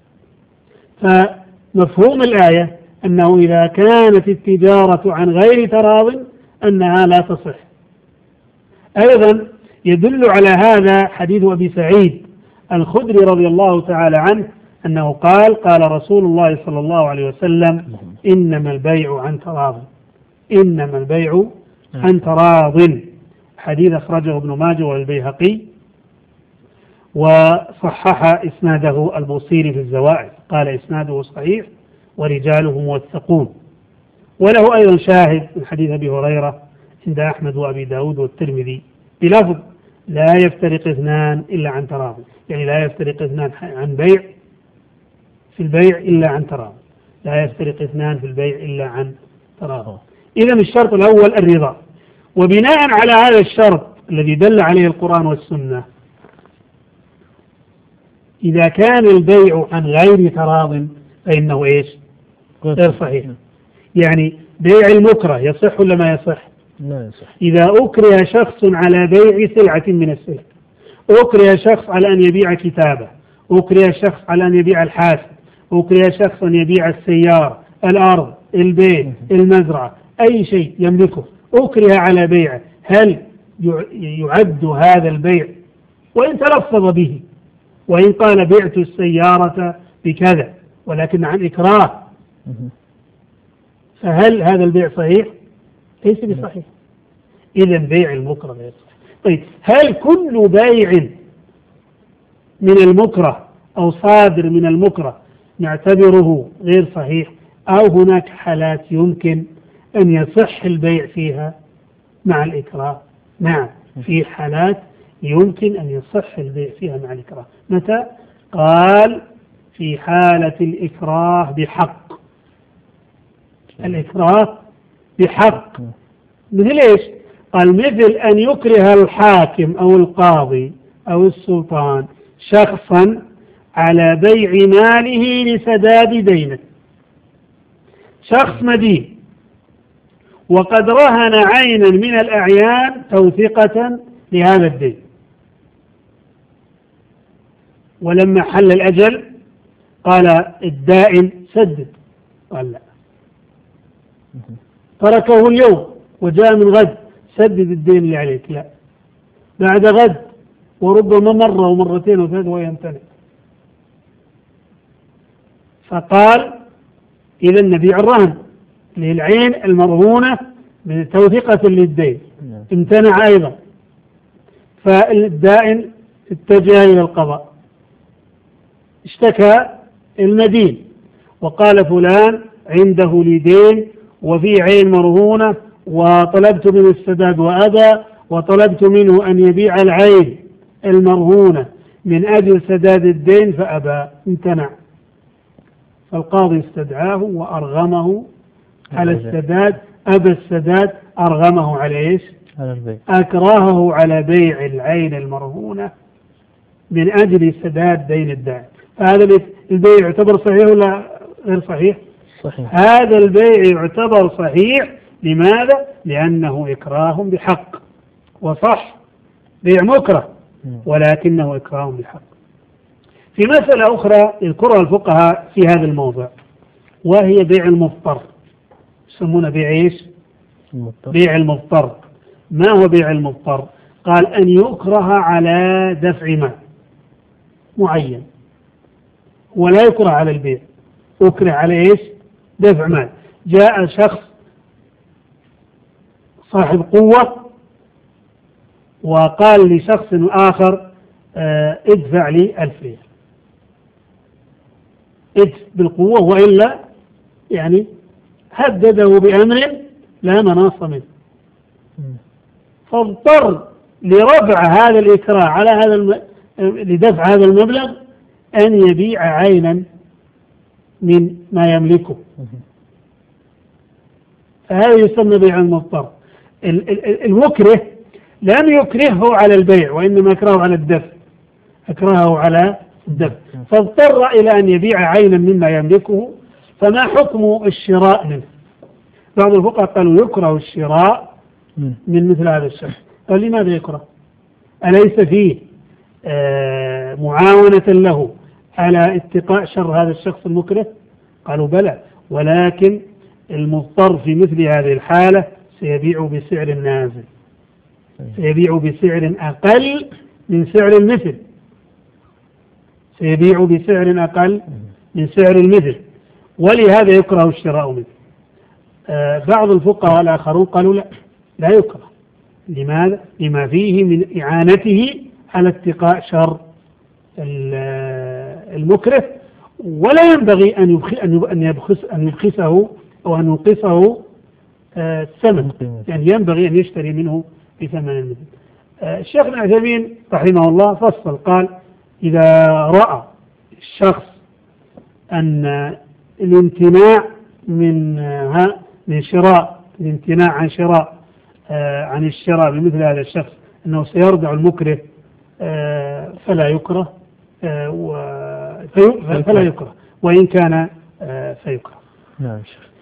فمفهوم الآية أنه إذا كانت التجارة عن غير تراض أنها لا تصح. أيضا يدل على هذا حديث أبي سعيد الخدري رضي الله تعالى عنه أنه قال: قال رسول الله صلى الله عليه وسلم: إنما البيع عن تراض، إنما البيع عن تراض. حديث أخرجه ابن ماجه والبيهقي، وصحح إسناده البوصيري في الزوائد، قال إسناده صحيح ورجاله موثقون. وله أيضا شاهد من حديث أبي هريرة عند أحمد وأبي داود والترمذي بلفظ لا يفترق اثنان إلا عن تراض، يعني لا يفترق اثنان عن بيع في البيع إلا عن تراض، لا يفترق اثنان في البيع إلا عن تراض. إذن الشرط الأول الرضا، وبناء على هذا الشرط الذي دل عليه القرآن والسنة إذا كان البيع عن غير تراض فإنه إيش؟ غير صحيح. يعني بيع المكره يصح ولا ما يصح؟ لا يصح. إذا أكره شخص على بيع سلعة من السلع، أكره شخص على أن يبيع كتابة، أكره شخص على أن يبيع الحاسب، أكره شخص أن يبيع السيارة، الأرض، البيت، المزرعة، أي شيء يملكه أكره على بيعه، هل يعد هذا البيع وإن تلفظ به وإن قال بعت السيارة بكذا ولكن عن إكراه، فهل هذا البيع صحيح؟ ليس بصحيح. إذن بيع المكره غير صحيح. طيب هل كل بيع من المكره أو صادر من المكره نعتبره غير صحيح، أو هناك حالات يمكن أن يصح البيع فيها مع الإكراه؟ نعم، في حالات يمكن أن يصح البيع فيها مع الإكراه. متى؟ قال في حالة الإكراه بحق. الإكراه بحق مثل إيش؟ قال مثل أن يكره الحاكم أو القاضي أو السلطان شخصا على بيع ماله لسداد دينه. شخص مدين وقد رهن عينا من الأعيان توثيقة لهذا الدين، ولما حل الأجل قال الدائن سدد، قال لا، تركه اليوم وجاء من غد سدد الدين اللي عليك، لا، بعد غد وربما مرة ومرتين وثلاث ويمتنع. فقال إذا نبيع الرهن للعين المرهونة من توثيقة للدين، امتنع أيضا، فالدائن اتجه إلى القضاء، اشتكى المدين وقال فلان عنده لي دين وفي عين مرهونة وطلبت منه السداد وأبى، وطلبت منه أن يبيع العين المرهونة من أجل سداد الدين فأبى، امتنع. فالقاضي استدعاه وأرغمه على السداد، أبى السداد، أرغمه على إيش؟ أكرهه على بيع العين المرهونة من أجل سداد دين الدائن. فهذا البيع يعتبر صحيح ولا غير صحيح؟ صحيح. هذا البيع يعتبر صحيح. لماذا؟ لأنه إكراه بحق، وصح بيع مكره ولكنه إكراه بحق. في مسألة أخرى يذكرها الفقهاء في هذا الموضوع، وهي بيع المضطر. يسمونه بيع إيش؟ بيع المضطر. ما هو بيع المضطر؟ قال أن يكره على دفع مال معين، ولا يكره على البيع، أكره على إيش؟ دفع مال. جاء شخص صاحب قوة وقال لشخص آخر اه ادفع لي ألف ريال، ادفع بالقوة وإلا يعني هدده بأمر لا مناص منه، فاضطر لرفع هذا الإكراه على هذا الم... لدفع هذا المبلغ أن يبيع عينا من ما يملكه، فهذا يسمى بيع المضطر. المكره لم يكرهه على البيع وإنما أكرهه على الدفع، أكرهه على الدفع، فاضطر إلى أن يبيع عينا مما يملكه. فما حكم الشراء منه؟ بعض الفقهاء قالوا يكره الشراء من مثل هذا الشخص. قال لماذا يكره؟ أليس فيه آه معاونة له على اتقاء شر هذا الشخص المكره؟ قالوا بلى، ولكن المضطر في مثل هذه الحالة سيبيع بسعر نازل، سيبيع بسعر أقل من سعر المثل، سيبيع بسعر أقل من سعر المثل، ولهذا يكره الشراء منه. آه بعض الفقهاء الآخرون قالوا لا، لا يكره. لماذا؟ لما فيه من إعانته على اتقاء شر المكره، ولا ينبغي أن يبخس أن يبخس أن يبخسه أو أن ننقصه الثمن، يعني ينبغي أن يشتري منه بثمن المثل. الشيخ ابن عثيمين رحمه الله فصل قال: إذا رأى الشخص أن الامتناع من من شراء الامتناع عن شراء عن الشراء بمثل هذا الشخص أنه سيردع المكره فلا يكره فلا يكره وإن كان فيكره. نعم.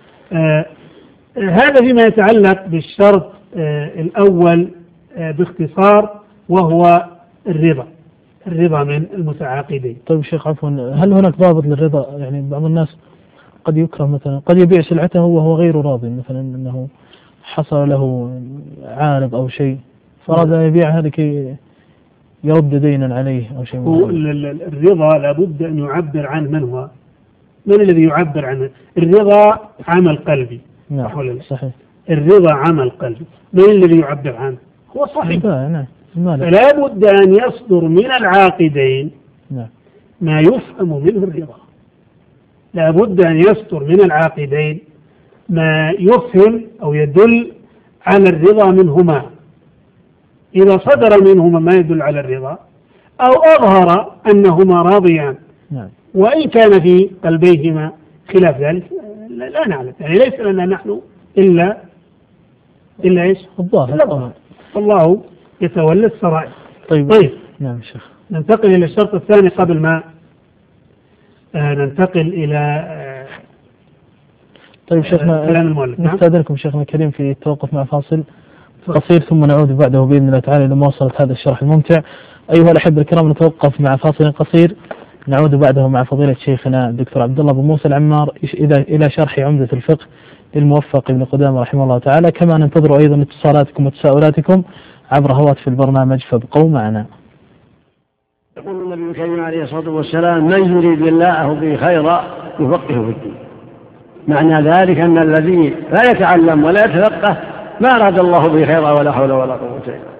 هذا فيما يتعلق بالشرط الأول باختصار، وهو الرضا الرضا من المتعاقدين. طيب شيخ عفوا، هل هناك ضابط للرضا؟ يعني بعض الناس قد يكره مثلا، قد يبيع سلعته وهو غير راض، مثلا أنه حصل له عارض أو شيء فأراد أن يبيعها لكي يرد دينا عليه أو شيء. الرضا لابد أن يعبر عنه. من هو؟ من الذي يعبر عنه؟ الرضا عمل قلبي. نعم صحيح. الرضا عمل قلبي. من الذي يعبر عنه؟ هو صاحب. نعم. فلا بد أن يصدر من العاقدين نعم ما يفهم منه الرضا. لا بد أن يصدر من العاقدين ما يفهم أو يدل على الرضا منهما. إذا صدر منهما ما يدل على الرضا أو أظهر أنهما راضيان نعم. وإن كان في قلبيهما خلاف ذلك لا نعلم، يعني ليس لنا نحن إلا إلا إيش؟ الظاهر. الله يتولى السرائر. طيب. طيب نعم شيخ. ننتقل إلى الشرط الثاني قبل ما آه ننتقل إلى آه طيب شيخنا، نستأذنكم شيخنا الكريم في التوقف مع فاصل قصير ثم نعود بعده بإذن الله تعالى لمواصلة هذا الشرح الممتع. أيها الأحبة الكرام، نتوقف مع فاصل قصير، نعود بعده مع فضيلة شيخنا الدكتور عبد الله بن موسى العمار إلى شرح عمدة الفقه للموفق ابن قدامة رحمه الله تعالى. كما ننتظر أيضا اتصالاتكم وتساؤلاتكم عبر هواتف البرنامج، فابقوا معنا. يقول النبي الكريم عليه الصلاة والسلام: من يريد الله به خيرا يفقهه في الدين. معنى ذلك أن الذي لا يتعلم ولا يتفقه ما أراد الله به خيرا ولا حول ولا قوة إلا بالله.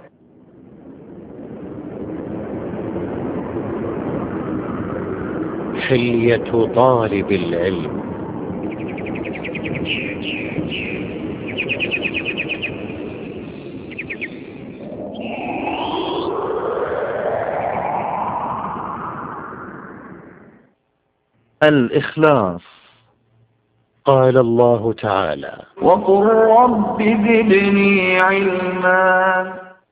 حلية طالب العلم. الإخلاص. قال الله تعالى: وقل رب زدني علما.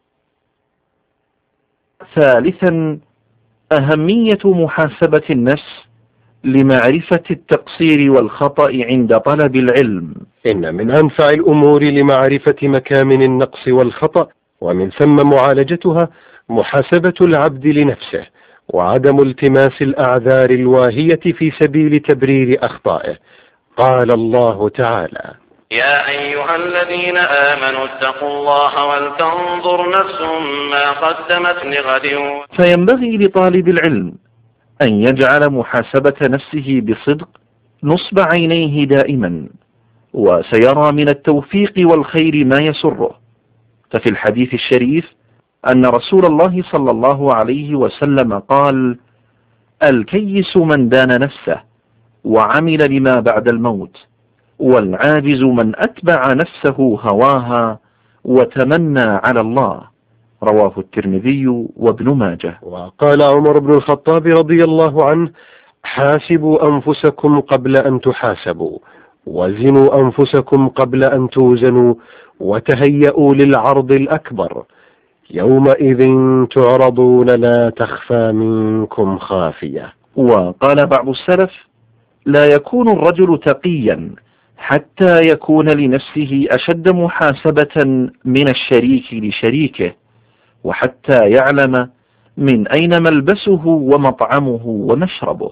ثالثا، أهمية محاسبة النفس لمعرفة التقصير والخطأ عند طلب العلم. إن من أنفع الأمور لمعرفة مكامن النقص والخطأ ومن ثم معالجتها محاسبة العبد لنفسه، وعدم التماس الأعذار الواهية في سبيل تبرير أخطائه. قال الله تعالى: يا أيها الذين آمنوا اتقوا الله ولتنظر نفس ما قدمت لغد. فينبغي لطالب العلم أن يجعل محاسبة نفسه بصدق نصب عينيه دائما، وسيرى من التوفيق والخير ما يسره. ففي الحديث الشريف أن رسول الله صلى الله عليه وسلم قال: الكيس من دان نفسه وعمل لما بعد الموت، والعاجز من أتبع نفسه هواها وتمنى على الله. رواه الترمذي وابن ماجه. وقال عمر بن الخطاب رضي الله عنه: حاسبوا أنفسكم قبل أن تحاسبوا، وزنوا أنفسكم قبل أن توزنوا، وتهيئوا للعرض الأكبر، يومئذ تعرضون لا تخفى منكم خافية. وقال بعض السلف: لا يكون الرجل تقيا حتى يكون لنفسه أشد محاسبة من الشريك لشريكه، وحتى يعلم من أين ملبسه ومطعمه ومشربه.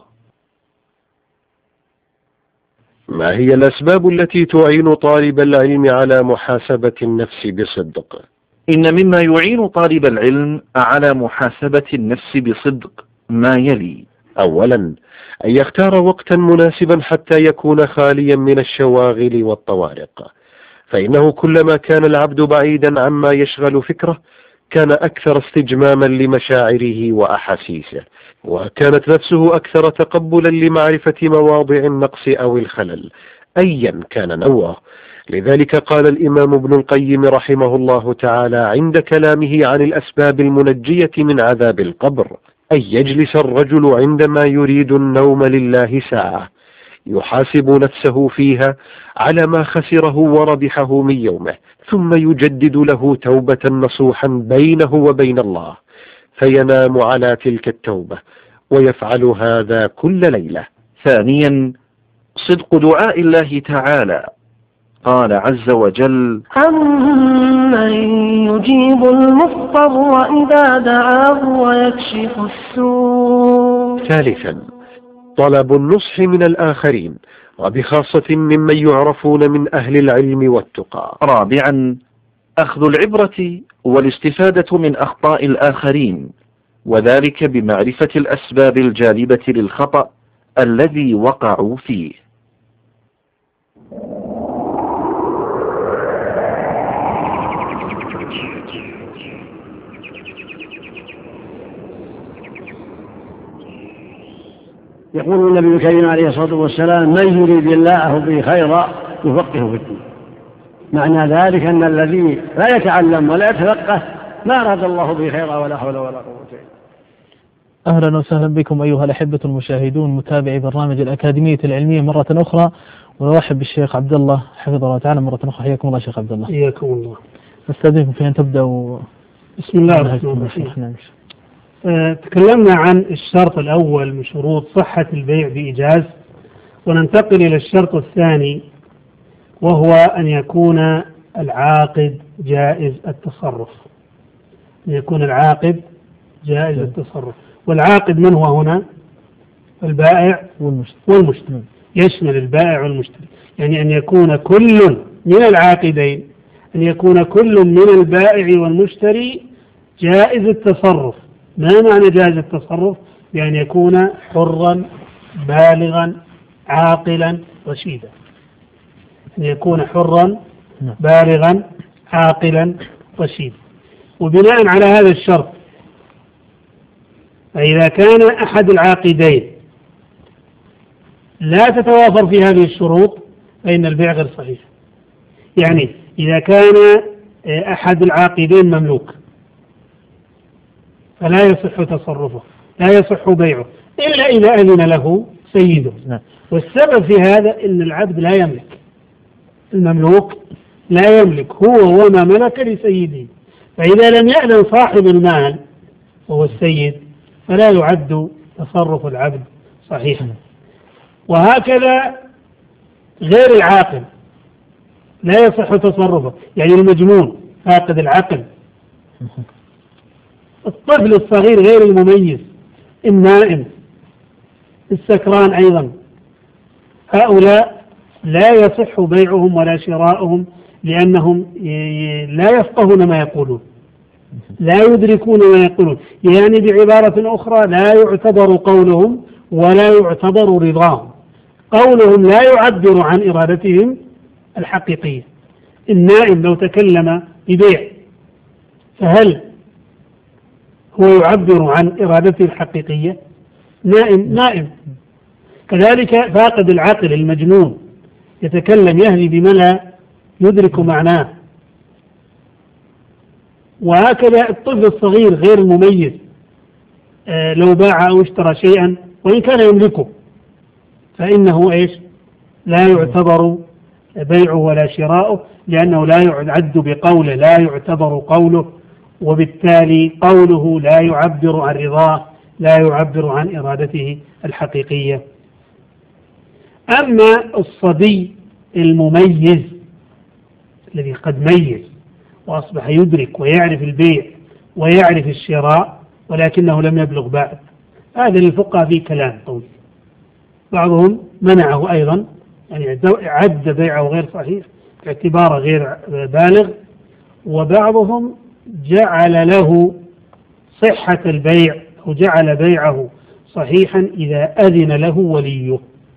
ما هي الأسباب التي تعين طالب العلم على محاسبة النفس بصدق؟ إن مما يعين طالب العلم على محاسبة النفس بصدق ما يلي: أولا، أن يختار وقتا مناسبا حتى يكون خاليا من الشواغل والطوارق، فإنه كلما كان العبد بعيدا عما يشغل فكره كان أكثر استجماما لمشاعره وأحاسيسه، وكانت نفسه أكثر تقبلا لمعرفة مواضع النقص أو الخلل أيا كان نوعه. لذلك قال الإمام ابن القيم رحمه الله تعالى عند كلامه عن الأسباب المنجية من عذاب القبر: أن يجلس الرجل عندما يريد النوم لله ساعة يحاسب نفسه فيها على ما خسره وربحه من يومه، ثم يجدد له توبة نصوحا بينه وبين الله، فينام على تلك التوبة، ويفعل هذا كل ليلة. ثانيا، صدق دعاء الله تعالى. قال عز وجل: أمن يجيب المضطر إذا دعاه ويكشف السوء. ثالثا، طلب النصح من الآخرين، وبخاصة ممن يعرفون من أهل العلم والتقى. رابعا، أخذ العبرة والاستفادة من أخطاء الآخرين، وذلك بمعرفة الأسباب الجالبة للخطأ الذي وقعوا فيه. يقول النبي الكريم عليه الصلاة والسلام: من يريد الله به خيرا يفقهه في الدين. معنى ذلك أن الذي لا يتعلم ولا يتفقه ما أراد الله به خيرا ولا حول ولا قوة إلا بالله. أهلا وسهلا بكم أيها الأحبة المشاهدون متابعي برنامج الأكاديمية العلمية مرة أخرى، ونرحب بالشيخ عبد الله حفظه الله تعالى مرة أخرى. حياكم الله شيخ عبد الله. حياكم الله. نستأذنكم في أن تبدأوا. بسم الله الرحمن الرحيم. أه تكلمنا عن الشرط الأول من شروط صحة البيع بإيجاز، وننتقل إلى الشرط الثاني، وهو أن يكون العاقد جائز التصرف. أن يكون العاقد جائز التصرف. والعاقد من هو هنا؟ البائع والمشتري، يشمل البائع والمشتري، يعني أن يكون كل من العاقدين، أن يكون كل من البائع والمشتري جائز التصرف. ما معنى جائز التصرف؟ بأن يكون حرا بالغا عاقلا رشيدا. أن يكون حرا بالغا عاقلا رشيدا. وبناء على هذا الشرط، فإذا كان أحد العاقدين لا تتوافر في هذه الشروط فإن البيع غير صحيح. يعني إذا كان أحد العاقدين مملوك فلا يصح تصرفه، لا يصح بيعه إلا إذا أذن له سيده. والسبب في هذا أن العبد لا يملك، المملوك لا يملك، هو وما ملك لسيده. فإذا لم يأذن صاحب المال وهو السيد فلا يعد تصرف العبد صحيحا. وهكذا غير العاقل لا يصح تصرفه، يعني المجنون فاقد العقل، الطفل الصغير غير المميز، النائم، السكران أيضا، هؤلاء لا يصح بيعهم ولا شراؤهم، لأنهم لا يفقهون ما يقولون، لا يدركون ما يقولون. يعني بعبارة أخرى لا يعتبر قولهم ولا يعتبر رضاهم. قولهم لا يعبر عن إرادتهم الحقيقية. النائم لو تكلم ببيع فهل هو يعبر عن إرادته الحقيقية؟ نائم نائم. كذلك فاقد العقل المجنون يتكلم يهدي بما لا يدرك معناه. وهكذا الطفل الصغير غير المميز آه لو باع أو اشترى شيئا وإن كان يملكه فإنه إيش؟ لا يعتبر بيعه ولا شراؤه، لأنه لا يعد بقوله، لا يعتبر قوله، وبالتالي قوله لا يعبر عن رضاه، لا يعبر عن إرادته الحقيقية. أما الصبي المميز الذي قد ميز وأصبح يدرك ويعرف البيع ويعرف الشراء ولكنه لم يبلغ بعد، هذا للفقهاء فيه كلام طويل. بعضهم منعه أيضا، يعني عد بيعه غير صحيح باعتباره غير بالغ، وبعضهم جعل له صحة البيع أو جعل بيعه صحيحا إذا أذن له وليه.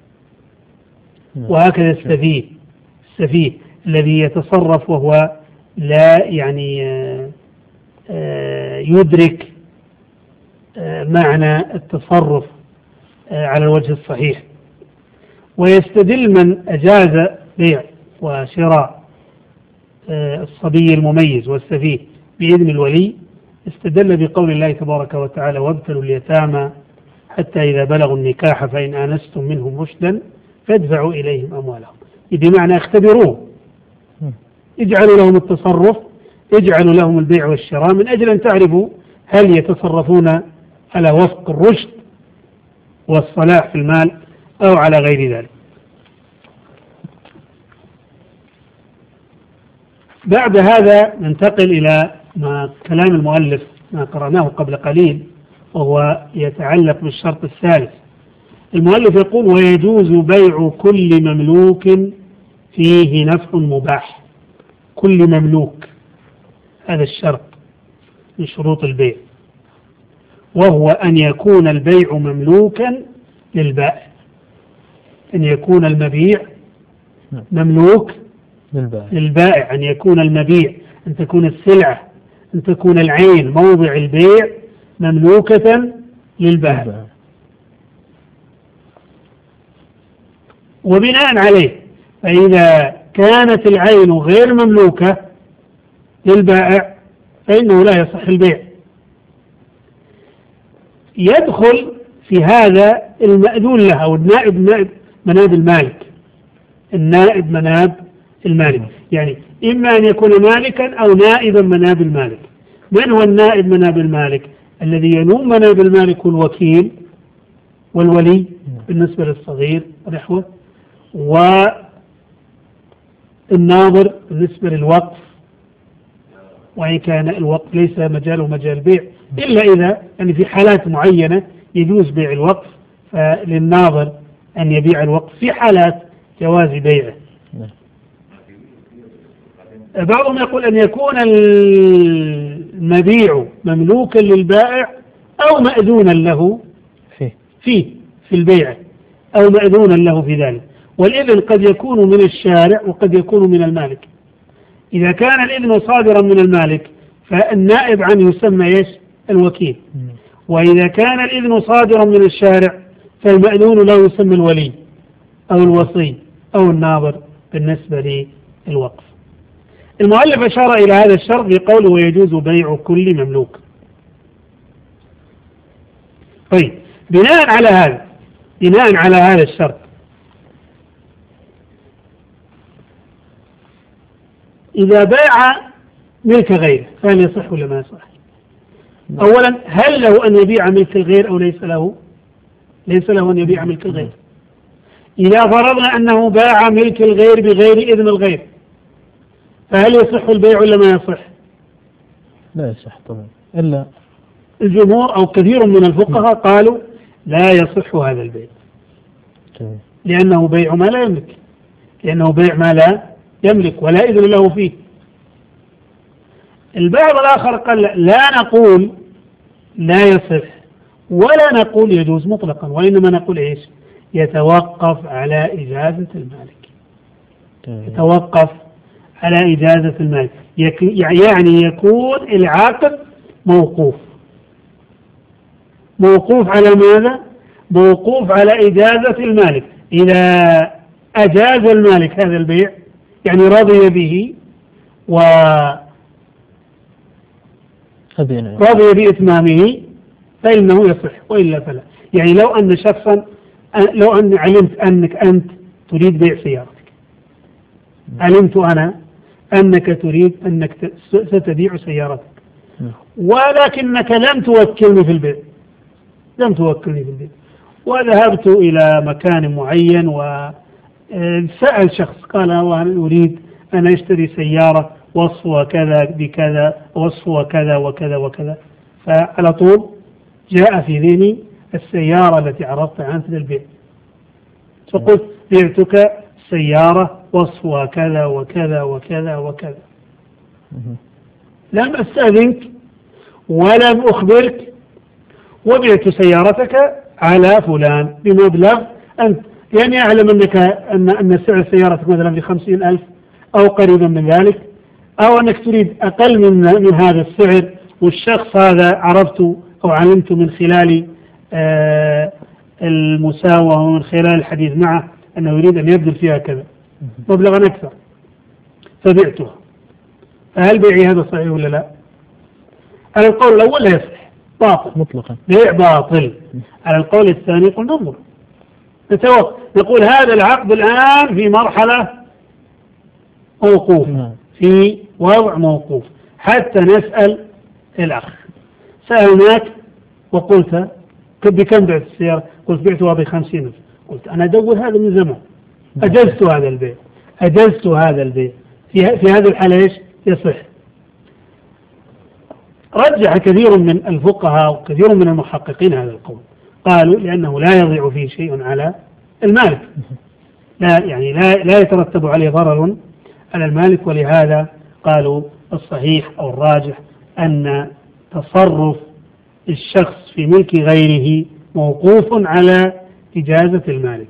وهكذا السفيه السفيه الذي يتصرف وهو لا يعني يدرك معنى التصرف على الوجه الصحيح. ويستدل من أجاز بيع وشراء الصبي المميز والسفيه بإذن الولي، استدل بقول الله تبارك وتعالى: وابتلوا اليتامى حتى إذا بلغوا النكاح فإن آنستم منهم رشدا فادفعوا إليهم أموالهم. بمعنى اختبروه، اجعلوا لهم التصرف، اجعلوا لهم البيع والشراء من أجل أن تعرفوا هل يتصرفون على وفق الرشد والصلاح في المال أو على غير ذلك. بعد هذا ننتقل إلى ما كلام المؤلف ما قرأناه قبل قليل، وهو يتعلق بالشرط الثالث. المؤلف يقول: ويجوز بيع كل مملوك فيه نفع مباح. كل مملوك، هذا الشرط من شروط البيع، وهو أن يكون البيع مملوكا للبائع، أن يكون المبيع مملوك للبائع، أن يكون المبيع، أن تكون السلعة، أن تكون العين موضع البيع مملوكة للبائع. وبناء عليه فإذا كانت العين غير مملوكة للبائع فإنه لا يصح البيع. يدخل في هذا المأذون له أو النائب نائب مناب المالك، النائب مناب المالك، يعني إما أن يكون مالكا أو نائبا مناب المالك. من هو النائب مناب المالك؟ الذي ينوم مناب المالك الوكيل والولي بالنسبة للصغير ونحوه، والناظر بالنسبة للوقف، وإن كان الوقف ليس مجاله مجال بيع إلا إذا يعني في حالات معينة يجوز بيع الوقف، فللناظر أن يبيع الوقف في حالات جواز بيعه. بعضهم يقول أن يكون المبيع مملوكا للبائع أو مأذونا له فيه في البيع، أو مأذونا له في ذلك. والإذن قد يكون من الشارع وقد يكون من المالك. إذا كان الإذن صادرا من المالك فالنائب عنه يسمى إيش؟ الوكيل. وإذا كان الإذن صادرا من الشارع فالمأذون له يسمى الولي أو الوصي أو الناظر بالنسبة للوقف. المؤلف أشار إلى هذا الشرط بقوله: ويجوز بيع كل مملوك. طيب، بناء على هذا بناء على هذا الشرط، إذا باع ملك غيره فهل يصح ولا ما يصح؟ أولا، هل له أن يبيع ملك الغير أو ليس له؟ ليس له أن يبيع ملك الغير. إذا فرضنا أنه باع ملك الغير بغير إذن الغير فهل يصح البيع ولا ما يصح؟ لا يصح طبعا، إلا الجمهور أو كثير من الفقهاء قالوا لا يصح هذا البيع، لأنه بيع ما لا يملك، لأنه بيع ما لا يملك ولا إذن له فيه. البعض الآخر قال لا نقول لا يصح ولا نقول يجوز مطلقا، وإنما نقول إيش؟ يتوقف على إجازة المالك، يتوقف على إجازة المالك، يعني يكون العقد موقوف. موقوف على ماذا؟ موقوف على إجازة المالك. إذا أجاز المالك هذا البيع يعني رضي به و رضي بإتمامه فإنه يصح، وإلا فلا. يعني لو أن شخصا لو أن علمت أنك أنت تريد بيع سيارتك، علمت أنا أنك تريد أنك ستبيع سيارتك، ولكنك لم توكلني في البيع، لم توكلني في البيع، وذهبت إلى مكان معين وسأل شخص قال أنا أريد أن أشتري سيارة وصفها كذا بكذا، وصفها كذا وكذا وكذا، فعلى طول جاء في ذهني السيارة التي عرضت عنها للبيع، فقلت بعتك سيارة وصفها كذا وكذا وكذا وكذا. لم أستأذنك ولم أخبرك، وبعت سيارتك على فلان بمبلغ أنت يعني أعلم أنك أن أن سعر سيارتك مثلا بخمسين ألف أو قريبا من ذلك، أو أنك تريد أقل من من هذا السعر، والشخص هذا عرفت أو علمت من خلال آه المساواة ومن خلال الحديث معه أنه يريد أن يبذل فيها كذا مبلغا أكثر فبعتها، فهل بيعي هذا صحيح ولا لا؟ على القول الأول لا يصح، باطل مطلقا، بيع باطل. على القول الثاني قل ننظر نتوقف، نقول هذا العقد الآن في مرحلة موقوف، في وضع موقوف، حتى نسأل الأخ. سألناك وقلت بكم بعت السيارة؟ قلت بعتها بخمسين ألف. قلت أنا أدور هذا من زمان، أجزت هذا البيع، أجزت هذا البيع، في في هذه الحالة إيش يصح؟ رجح كثير من الفقهاء وكثير من المحققين هذا القول، قالوا لأنه لا يضيع فيه شيء على المالك، لا يعني لا لا يترتب عليه ضرر على المالك، ولهذا قالوا الصحيح أو الراجح أن تصرف الشخص في ملك غيره موقوف على إجازة المالك.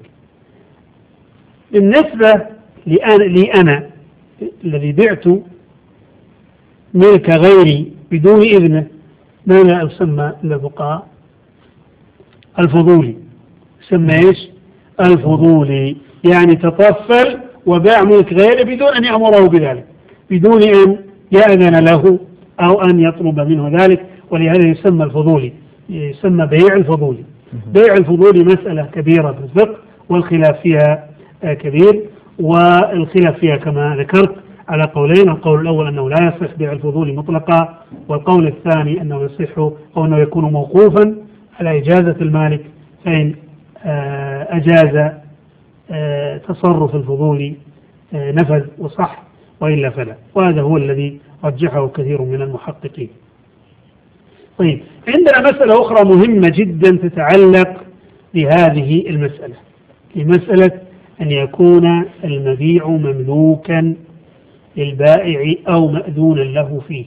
بالنسبة لي أنا الذي بعت ملك غيري بدون إذنه، ماذا يسمى الفقهاء؟ الفضولي. يسمى إيش؟ الفضولي، يعني تطفل وباع ملك غيره بدون أن يأمره بذلك، بدون أن يأذن له أو أن يطلب منه ذلك، ولهذا يسمى الفضولي، يسمى بيع الفضولي. بيع الفضولي مسألة كبيرة في الفقه والخلاف فيها كبير، والخلاف فيها كما ذكرت على قولين، القول الأول أنه لا يصح بيع الفضولي مطلقا، والقول الثاني أنه يصح أو أنه يكون موقوفا على إجازة المالك، فإن أجاز تصرف الفضولي نفذ وصح، وإلا فلا، وهذا هو الذي رجحه كثير من المحققين. طيب، عندنا مسألة أخرى مهمة جدا تتعلق بهذه المسألة، في مسألة أن يكون المبيع مملوكا للبائع أو مأذونا له فيه.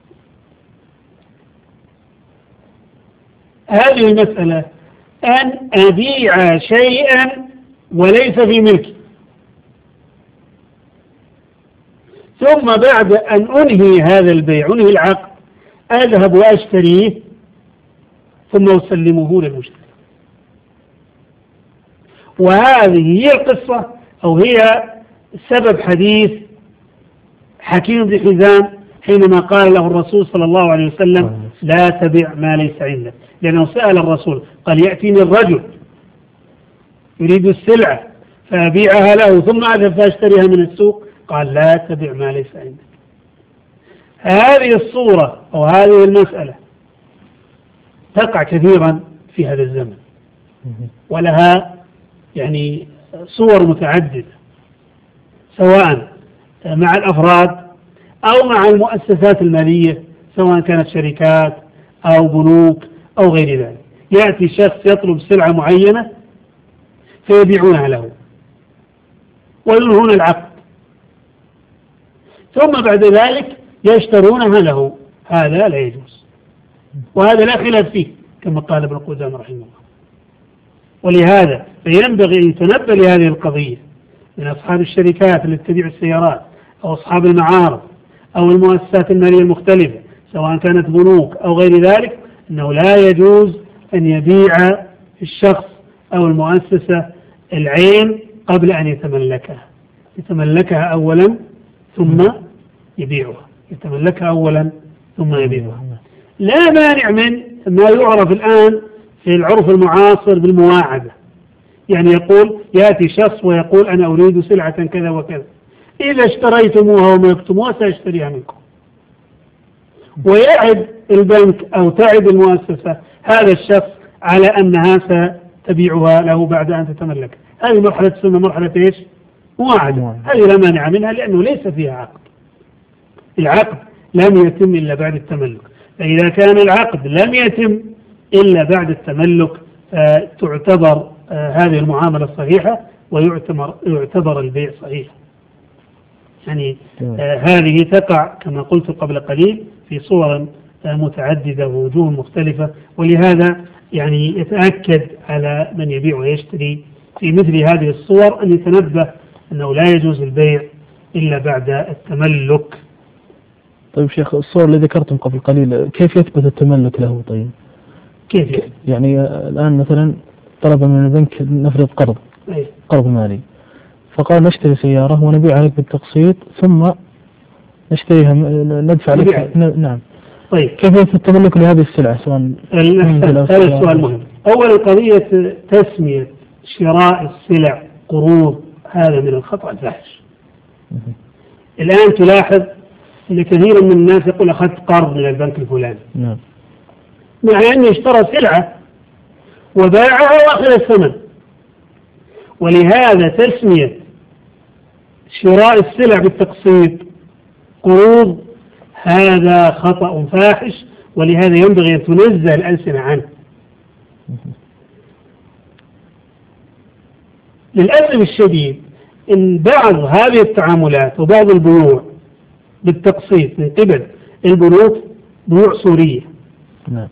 هذه المسألة أن أبيع شيئا وليس في ملكي، ثم بعد أن أنهي هذا البيع، أنهي العقد، أذهب وأشتريه ثم أسلمه للمشتري. وهذه هي القصة أو هي سبب حديث حكيم بن حزام حينما قال له الرسول صلى الله عليه وسلم لا تبع ما ليس عندك، لأنه سأل الرسول قال يأتيني الرجل يريد السلعة فأبيعها له ثم أذهب فأشتريها من السوق، قال لا تبع ما ليس عندك. هذه الصورة أو هذه المسألة تقع كثيرا في هذا الزمن، ولها يعني صور متعددة، سواء مع الأفراد أو مع المؤسسات المالية، سواء كانت شركات أو بنوك أو غير ذلك. يأتي شخص يطلب سلعة معينة فيبيعونها له وينهون العقد، ثم بعد ذلك يشترونها له، هذا لا يجوز، وهذا لا خلاف فيه كما قال ابن قدامة رحمه الله. ولهذا فينبغي أن يتنبه لهذه القضية من أصحاب الشركات التي تبيع السيارات أو أصحاب المعارض أو المؤسسات المالية المختلفة، سواء كانت بنوك أو غير ذلك، أنه لا يجوز أن يبيع الشخص أو المؤسسة العين قبل أن يتملكها. يتملكها أولا ثم يبيعها، يتملكها أولا ثم يبيعها. لا مانع من ما يعرف الآن في العرف المعاصر بالمواعدة، يعني يقول يأتي شخص ويقول أنا أريد سلعة كذا وكذا، إذا اشتريتموها وملكتموها سأشتريها منكم، ويعد البنك أو تعد المؤسسة هذا الشخص على أنها ستبيعها له بعد أن تتملك. هذه مرحلة تسمى مرحلة إيش؟ مواعدة. هذه لا مانع منها لأنه ليس فيها عقد، العقد لم يتم إلا بعد التملك، فإذا كان العقد لم يتم إلا بعد التملك تعتبر هذه المعاملة صحيحة ويعتبر يعتبر البيع صحيح. يعني آه هذه تقع كما قلت قبل قليل في صور آه متعددة ووجوه مختلفة، ولهذا يعني يتأكد على من يبيع ويشتري في مثل هذه الصور أن يتنبه أنه لا يجوز البيع إلا بعد التملك. طيب شيخ، الصور اللي ذكرتم قبل قليل كيف يثبت التملك له؟ طيب كيف يعني؟ يعني الآن مثلا طلب من البنك نفرض قرض، قرض مالي، فقال نشتري سيارة ونبيع عليك بالتقسيط ثم نشتريها ندفع لك. نعم. طيب كيف التملك لهذه السلعة سواء؟ هذا السؤال مهم. أولا قضية تسمية شراء السلع قروض هذا من الخطأ الفاحش. الآن تلاحظ أن كثير من الناس يقول أخذت قرض من البنك الفلاني، نعم، مع أنه اشترى سلعة وباعها وأخذ الثمن. ولهذا تسمية شراء السلع بالتقسيط قروض هذا خطأ فاحش، ولهذا ينبغي أن تنزه الألسنة عنه. للأسف الشديد إن بعض هذه التعاملات وبعض البيوع بالتقسيط من قبل البنوك بيوع سورية. نعم.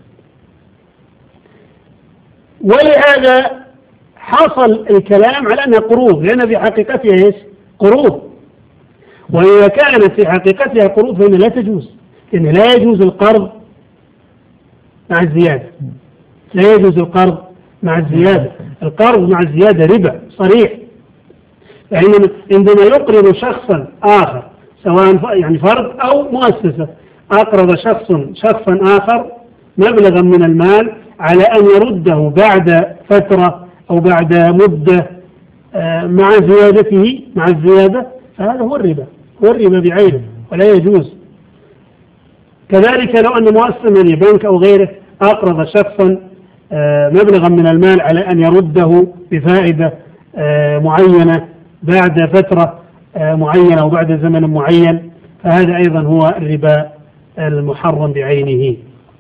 ولهذا حصل الكلام على أنها قروض، لأن في حقيقتها إيش؟ قروض. وإذا كانت في حقيقتها قروض فإن لا تجوز، إن لا يجوز القرض مع الزيادة، لا يجوز القرض مع الزيادة. القرض مع الزيادة ربا صريح. يعني عندما يقرض شخصا آخر سواء يعني فرد أو مؤسسة، أقرض شخص شخصا آخر مبلغا من المال على أن يرده بعد فترة أو بعد مدة مع زيادته مع الزيادة، فهذا هو الربا، هو الربا بعينه ولا يجوز. كذلك لو أن مؤسسة من بنك أو غيره أقرض شخصا مبلغا من المال على أن يرده بفائدة معينة بعد فترة معينة أو بعد زمن معين، فهذا أيضا هو الربا المحرم بعينه.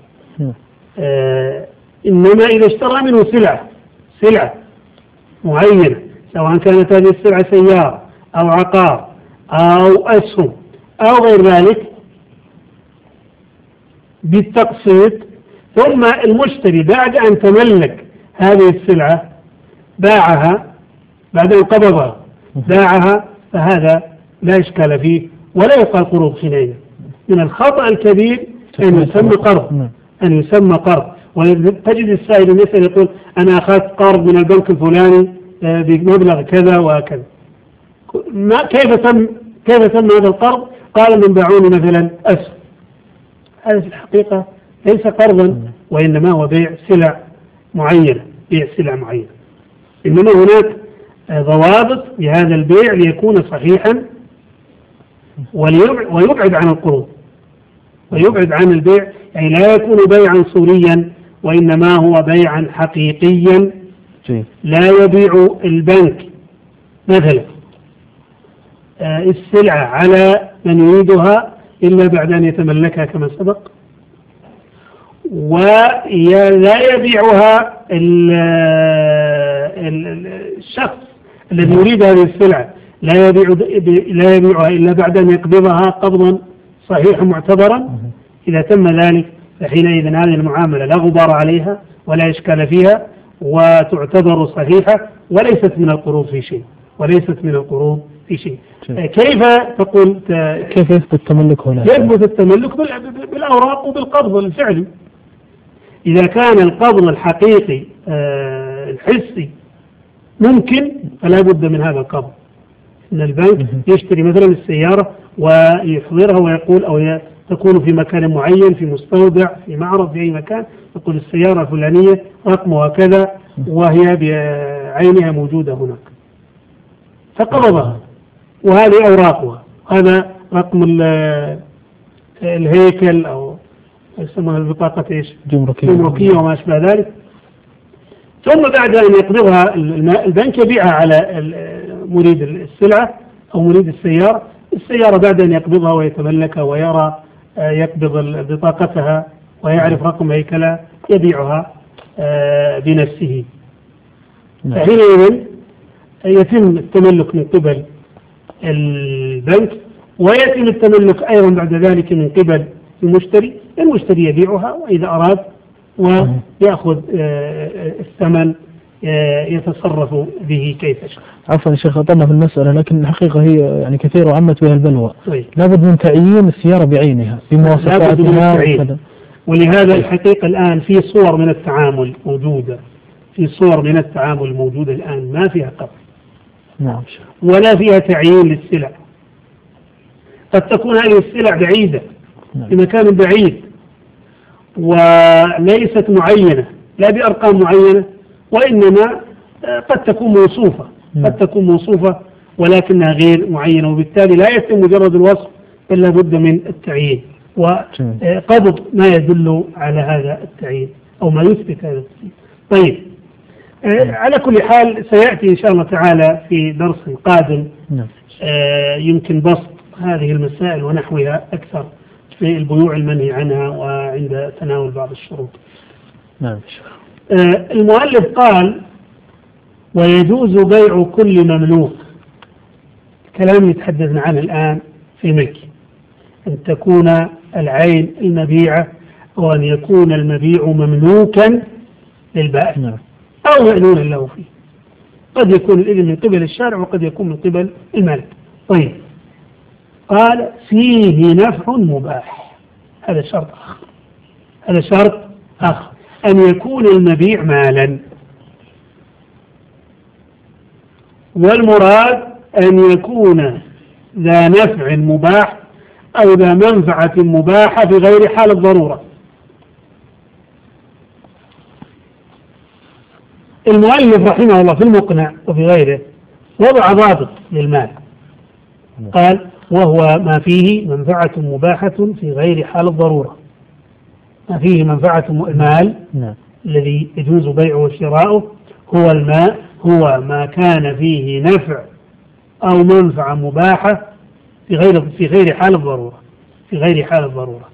إنما إذا اشترى منه سلعة سلعة معينة، سواء كانت هذه السلعة سيارة أو عقار أو أسهم أو غير ذلك بالتقسيط، ثم المشتري بعد أن تملك هذه السلعة باعها بعد أن قبضها باعها، فهذا لا إشكال فيه ولا يقال قروض حينئذ. من الخطأ الكبير أن يسمى قرض، أن يسمى قرض. وتجد السائل يسأل يقول أنا أخذت قرض من البنك الفلاني بمبلغ كذا وكذا، ما كيف تم كيف تم هذا القرض؟ قال من باعوني مثلا أسهم. هذا في الحقيقة ليس قرضا، وإنما هو بيع سلع معينة، بيع سلع معينة. إنما هناك ضوابط لهذا البيع ليكون صحيحا ويبعد عن القروض ويبعد عن البيع، يعني لا يكون بيعا صوريا وإنما هو بيعا حقيقيا. لا يبيع البنك مثلا السلعة على من يريدها إلا بعد أن يتملكها كما سبق، ولا يبيعها الشخص الذي يريد هذه السلعة لا يبيع لا يبيعها إلا بعد أن يقبضها قبضا صحيحا معتبرا. إذا تم ذلك فحينئذ هذه المعاملة لا غبار عليها ولا إشكال فيها وتعتبر صحيحة وليست من القروض في شيء وليست من القروض في شيء. كيف تقول كيف يثبت التملك هنا؟ يثبت التملك بالأوراق وبالقبض الفعلي. إذا كان القبض الحقيقي الحسي ممكن فلا بد من هذا القبض. إن البنك يشتري مثلا السيارة ويحضرها ويقول أو تكون في مكان معين في مستودع في معرض في أي مكان، يقول السيارة الفلانية رقمها كذا وهي بعينها موجودة هناك، فقبضها وهذه أوراقها، هذا رقم الهيكل أو يسمونها البطاقة إيش جمركية جمركية وما أشبه ذلك. ثم بعد أن يقبضها البنك يبيعها على مريد السلعة أو مريد السيارة. السيارة بعد أن يقبضها ويتملكها ويرى يقبض بطاقتها ويعرف رقم هيكلها يبيعها بنفسه. فحينئذ يتم التملك من قبل البنك ويتم التملك أيضا بعد ذلك من قبل المشتري. المشتري يبيعها وإذا أراد ويأخذ الثمن يتصرف به كيف شاء. عفوا يا شيخ أطلنا في المسألة، لكن الحقيقة هي يعني كثير وعمت بها البلوى. طيب. لابد من تعيين السيارة بعينها بمواصفاتها، ولهذا الحقيقة الآن في صور من التعامل موجودة في صور من التعامل موجودة الآن ما فيها قبض نعم. ولا فيها تعيين للسلع. قد تكون هذه السلع بعيدة في مكان بعيد وليست معينة، لا بأرقام معينة، وإنما قد تكون موصوفة قد تكون موصوفة ولكنها غير معينة، وبالتالي لا يتم مجرد الوصف بل لابد من التعيين وقبض ما يدل على هذا التعيين أو ما يثبت هذا التعيين. طيب، على كل حال سيأتي إن شاء الله تعالى في درس قادم يمكن بسط هذه المسائل ونحوها أكثر في البيوع المنهي عنها وعند تناول بعض الشروط. نعم. المؤلف قال: ويجوز بيع كل مملوك. كلام يتحدثنا عنه الآن في ملك، أن تكون العين المبيعة أو أن يكون المبيع مملوكا للبائع نعم. أو مأذونا له فيه. قد يكون الإذن من قبل الشارع وقد يكون من قبل المالك. طيب، قال: فيه نفع مباح. هذا شرط آخر هذا شرط آخر أن يكون المبيع مالا، والمراد أن يكون ذا نفع مباح أو ذا منفعة مباحة بغير حال الضرورة. المؤلف رحمه الله في المقنع وفي غيره وضع ضابط للمال، قال: وهو ما فيه منفعة مباحة في غير حال الضرورة. ما فيه منفعة المال الذي يجوز بيعه وشراؤه هو الماء هو ما كان فيه نفع أو منفعة مباحة في غير في غير حال الضرورة في غير حال الضرورة.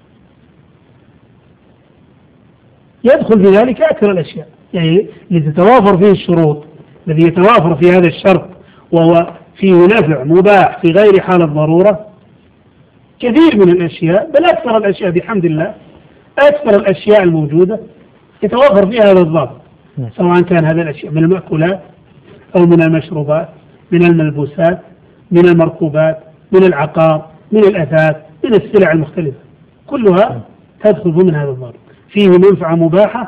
يدخل في ذلك أكثر الأشياء، يعني لتتوافر فيه الشروط. الذي يتوافر في هذا الشرط وهو فيه نفع مباح في غير حال الضرورة كثير من الأشياء، بل أكثر الأشياء بحمد الله، أكثر الأشياء الموجودة يتوافر فيها هذا الضابط، سواء كان هذه الأشياء من المأكولات أو من المشروبات، من الملبوسات، من المركوبات، من العقار، من الأثاث، من السلع المختلفة، كلها تدخل ضمن هذا الضابط. فيه منفعة مباحة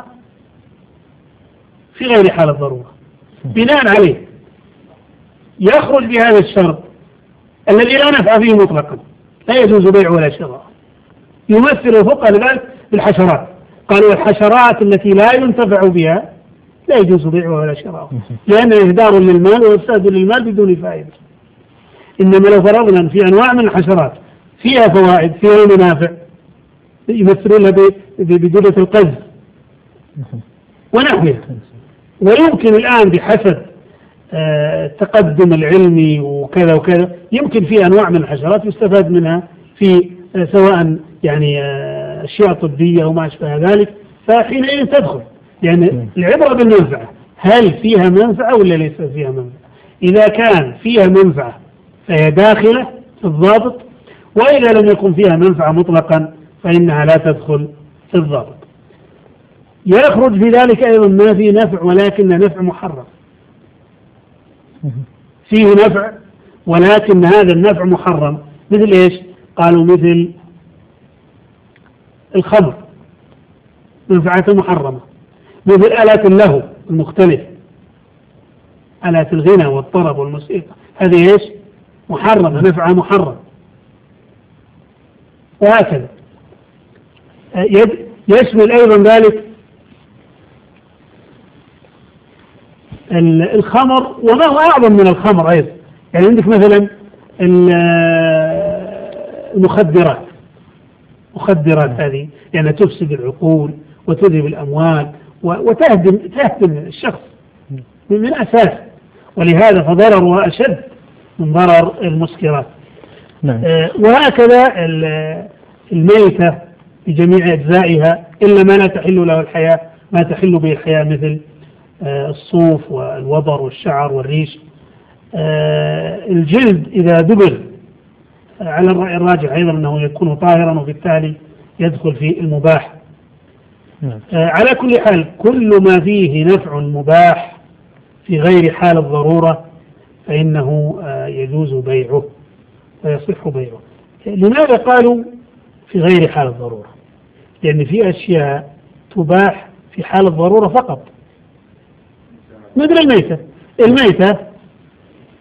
في غير حال الضرورة. بناء عليه يخرج بهذا الشرط الذي لا نفع فيه مطلقا، لا يجوز بيع ولا شراء. يمثل الفقهاء الآن بالحشرات، قالوا الحشرات التي لا ينتفع بها لا يجوز بيعها ولا شراءها، لأن إهدار للمال وإفساد للمال بدون فائدة. إنما لو فرضنا في أنواع من الحشرات فيها فوائد فيها منافع يمثلونها بدولة القز ونحوها. ويمكن الآن بحسب التقدم العلمي وكذا وكذا يمكن في أنواع من الحشرات يستفاد منها في سواء يعني أشياء طبية أو ما أشبه ذلك، فحينئذ تدخل، يعني العبرة بالمنفعة، هل فيها منفعة ولا ليس فيها منفعة؟ إذا كان فيها منفعة فهي داخلة في الضابط، وإذا لم يكن فيها منفعة مطلقا فإنها لا تدخل في الضابط. يخرج في ذلك أيضا ما فيه نفع ولكن نفع محرم، فيه نفع ولكن هذا النفع محرم، مثل إيش؟ قالوا مثل الخمر منفعة محرمة، مثل آلات اللهو المختلف، آلات الغنى والطرب والموسيقى، هذه إيش؟ محرمة، نفعها محرم. وهكذا يشمل أيضا ذلك الخمر وما هو أعظم من الخمر أيضا. يعني عندك مثلا المخدرات، مخدرات هذه يعني تفسد العقول وتذهب الأموال وتهدم تهدم الشخص من أساس، ولهذا فضررها أشد من ضرر المسكرات. نعم. آه وهكذا الميتة بجميع أجزائها إلا ما لا تحل له الحياة، ما تحل به الحياة مثل آه الصوف والوبر والشعر والريش. آه الجلد إذا دبغ آه على الرأي الراجح أيضا أنه يكون طاهرا وبالتالي يدخل في المباح. نعم. آه على كل حال كل ما فيه نفع مباح في غير حال الضرورة فإنه آه يجوز بيعه ويصح بيعه. لماذا قالوا في غير حال الضرورة؟ لأن في أشياء تباح في حال الضرورة فقط، مثل الميتة. الميتة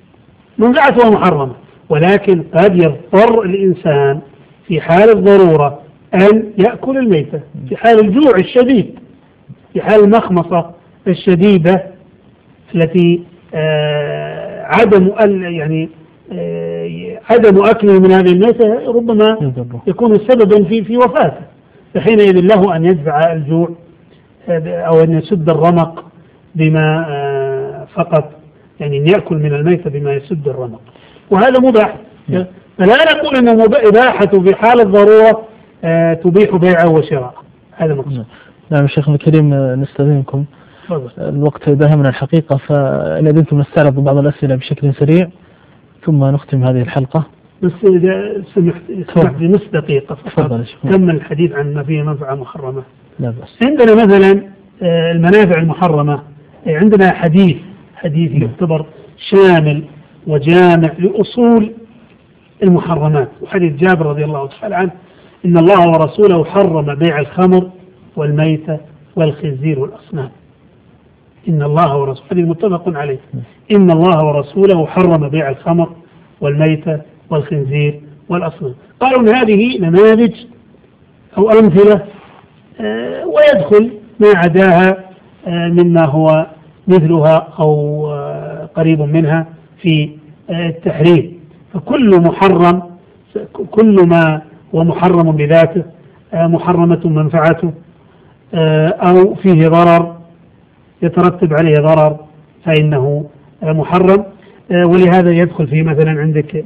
منفعتها محرمة، ولكن قد يضطر الإنسان في حال الضرورة أن يأكل الميتة، في حال الجوع الشديد، في حال المخمصة الشديدة التي آه عدم يعني آه عدم أكله من هذه الميتة ربما يكون سببا في في وفاته، فحينئذ له أن يدفع الجوع أو أن يسد الرمق بما آه فقط، يعني أن يأكل من الميتة بما يسد الرمق، وهذا مباح. فلا نقول أن إباحته في حال الضرورة آه تبيح بيعه وشراءه، هذا مقصود. نعم شيخنا الكريم، نستأذنكم، الوقت داهمنا الحقيقة، فإن أذنتم نستعرض بعض الأسئلة بشكل سريع ثم نختم هذه الحلقة. بس إذا سمحت سمحت بنص دقيقة فقط كمل الحديث عن ما فيه منفعة محرمة. لا بس. عندنا مثلا المنافع المحرمة، عندنا حديث حديث يعتبر شامل وجامع لأصول المحرمات، وحديث جابر رضي الله تعالى عنه: إن الله ورسوله حرم بيع الخمر والميتة والخنزير والأصنام. إن الله ورسوله، حديث متفق عليه، إن الله ورسوله حرم بيع الخمر والميتة والخنزير والأصنام. قالوا إن هذه نماذج أو أمثلة آه ويدخل ما عداها آه مما هو مثلها أو آه قريب منها في آه التحريم. فكل محرم، كل ما هو محرم بذاته آه محرمة منفعته آه أو فيه ضرر يترتب عليه ضرر فإنه آه محرم. آه ولهذا يدخل في مثلا عندك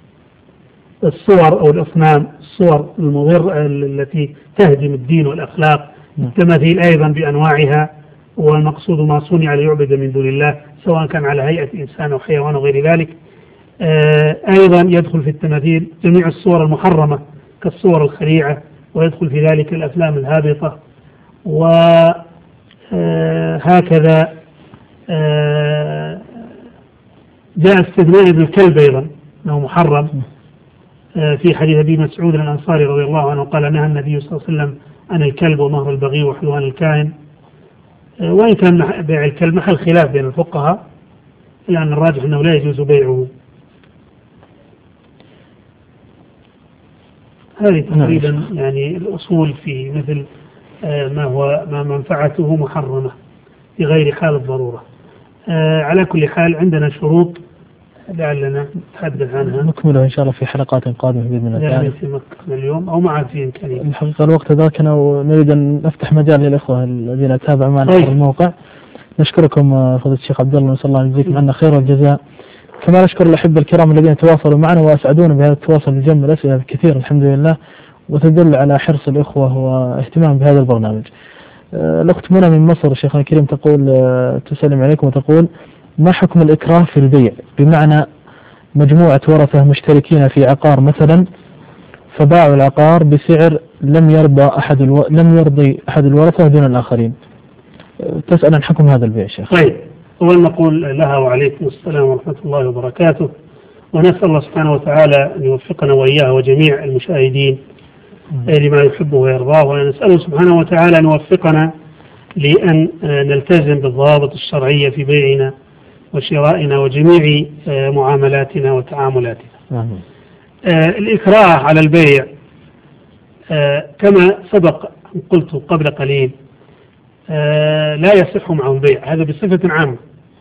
الصور أو الأصنام، الصور المضرة التي تهدم الدين والأخلاق، التماثيل أيضا بأنواعها، والمقصود ما صنع ليعبد من دون الله سواء كان على هيئة إنسان أو حيوان أو غير ذلك. آه أيضا يدخل في التماثيل جميع الصور المحرمة كالصور الخليعة، ويدخل في ذلك الأفلام الهابطة، وهكذا آه جاء استثناء ابن الكلب أيضا أنه محرم في حديث أبي مسعود الأنصاري رضي الله عنه قال: نهى النبي صلى الله عليه وسلم عن الكلب ومهر البغي وحلوان الكاهن. وإن كان بيع الكلب محل خلاف بين الفقهاء، إلا أن الراجح أنه لا يجوز بيعه. هذه تقريبا يعني الأصول في مثل ما هو ما منفعته محرمة في غير حال الضرورة. على كل حال عندنا شروط لعلنا نتحدث عنها نكملها إن شاء الله في حلقات قادمة بإذن الله تعالى. في مكة اليوم أو ما عاد في إمكانية. الحقيقة الوقت ذاكنا ونريد أن نفتح مجال للإخوة الذين يتابعوا معنا في الموقع. نشكركم فضيلة الشيخ عبد الله، نسأل الله أن يجزيكم عنا خير الجزاء. كما نشكر الأحبة الكرام الذين تواصلوا معنا وأسعدونا بهذا التواصل بجمع الأسئلة الكثير الحمد لله، وتدل على حرص الإخوة واهتمام بهذا البرنامج. الأخت منى من مصر شيخنا الكريم تقول تسلم عليكم وتقول: ما حكم الإكراه في البيع؟ بمعنى مجموعة ورثة مشتركين في عقار مثلا، فباعوا العقار بسعر لم يرضى أحد الو... لم يرضي أحد الورثة دون الآخرين. تسأل عن حكم هذا البيع شيخ. طيب، أول نقول لها وعليكم السلام ورحمة الله وبركاته، ونسأل الله سبحانه وتعالى أن يوفقنا وإياها وجميع المشاهدين لما يحبه ويرضاه، ونسأله سبحانه وتعالى أن يوفقنا لأن نلتزم بالضوابط الشرعية في بيعنا وشرائنا وجميع معاملاتنا وتعاملاتنا. آمين. آه الإكراه على البيع آه كما سبق قلت قبل قليل آه لا يصح معه البيع، هذا بصفة عامة.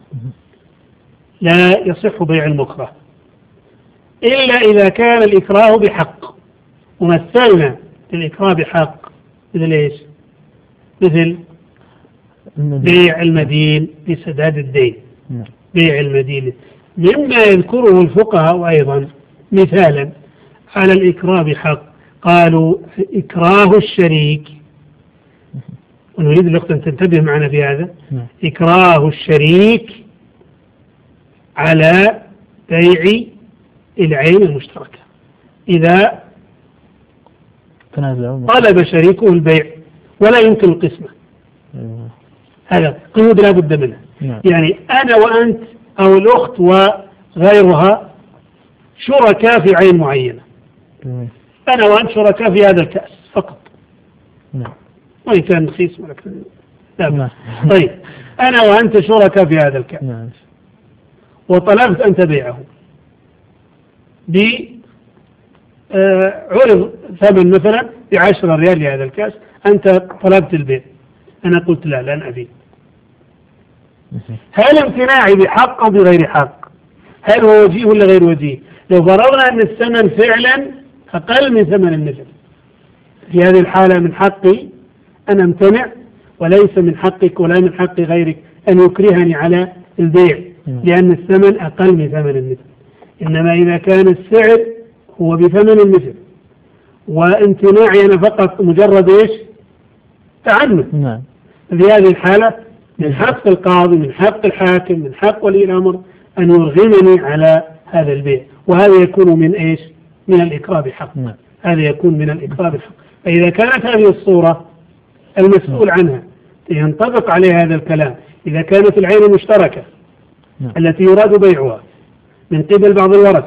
لا يصح بيع المكره إلا إذا كان الإكراه بحق، ومثلنا الإكراه بحق مثل إيش؟ مثل بيع المدين لسداد الدين. نعم. بيع المدين مما يذكره الفقهاء أيضا مثالا على الإكراه بحق، قالوا إكراه الشريك، ونريد الأخت أن تنتبه معنا في هذا. نعم. إكراه الشريك على بيع العين المشتركة إذا طلب شريكه البيع ولا يمكن القسمة. نعم. هذا قيود لا بد منه. نعم. يعني أنا وأنت أو الأخت وغيرها شركاء في عين معينة. نعم. أنا وأنت شركاء في هذا الكأس فقط. نعم. وإن كان رخيص ولكن لا. نعم. طيب، أنا وأنت شركاء في هذا الكأس. نعم. وطلبت أنت بيعه عرض ثمن مثلا بعشرة ريال لهذا الكأس، أنت طلبت البيع، أنا قلت لا لن أبيع. هل امتناعي بحق أو بغير حق؟ هل هو وجيه ولا غير وجيه؟ لو فرضنا أن الثمن فعلا أقل من ثمن المثل، في هذه الحالة من حقي أن أمتنع، وليس من حقك ولا من حق غيرك أن يكرهني على البيع لأن الثمن أقل من ثمن المثل. إنما إذا كان السعر هو بثمن المثل وامتناعي أنا فقط مجرد إيش؟ تعنت. نعم. في هذه الحالة من حق القاضي، من حق الحاكم، من حق ولي الأمر أن يرغمني على هذا البيع، وهذا يكون من إيش؟ من الإكراه بحق. نعم. هذا يكون من الإكراه بحق. فإذا كانت هذه الصورة المسؤول عنها ينطبق عليها هذا الكلام، إذا كانت العين مشتركة نعم. التي يراد بيعها من قبل بعض الورثة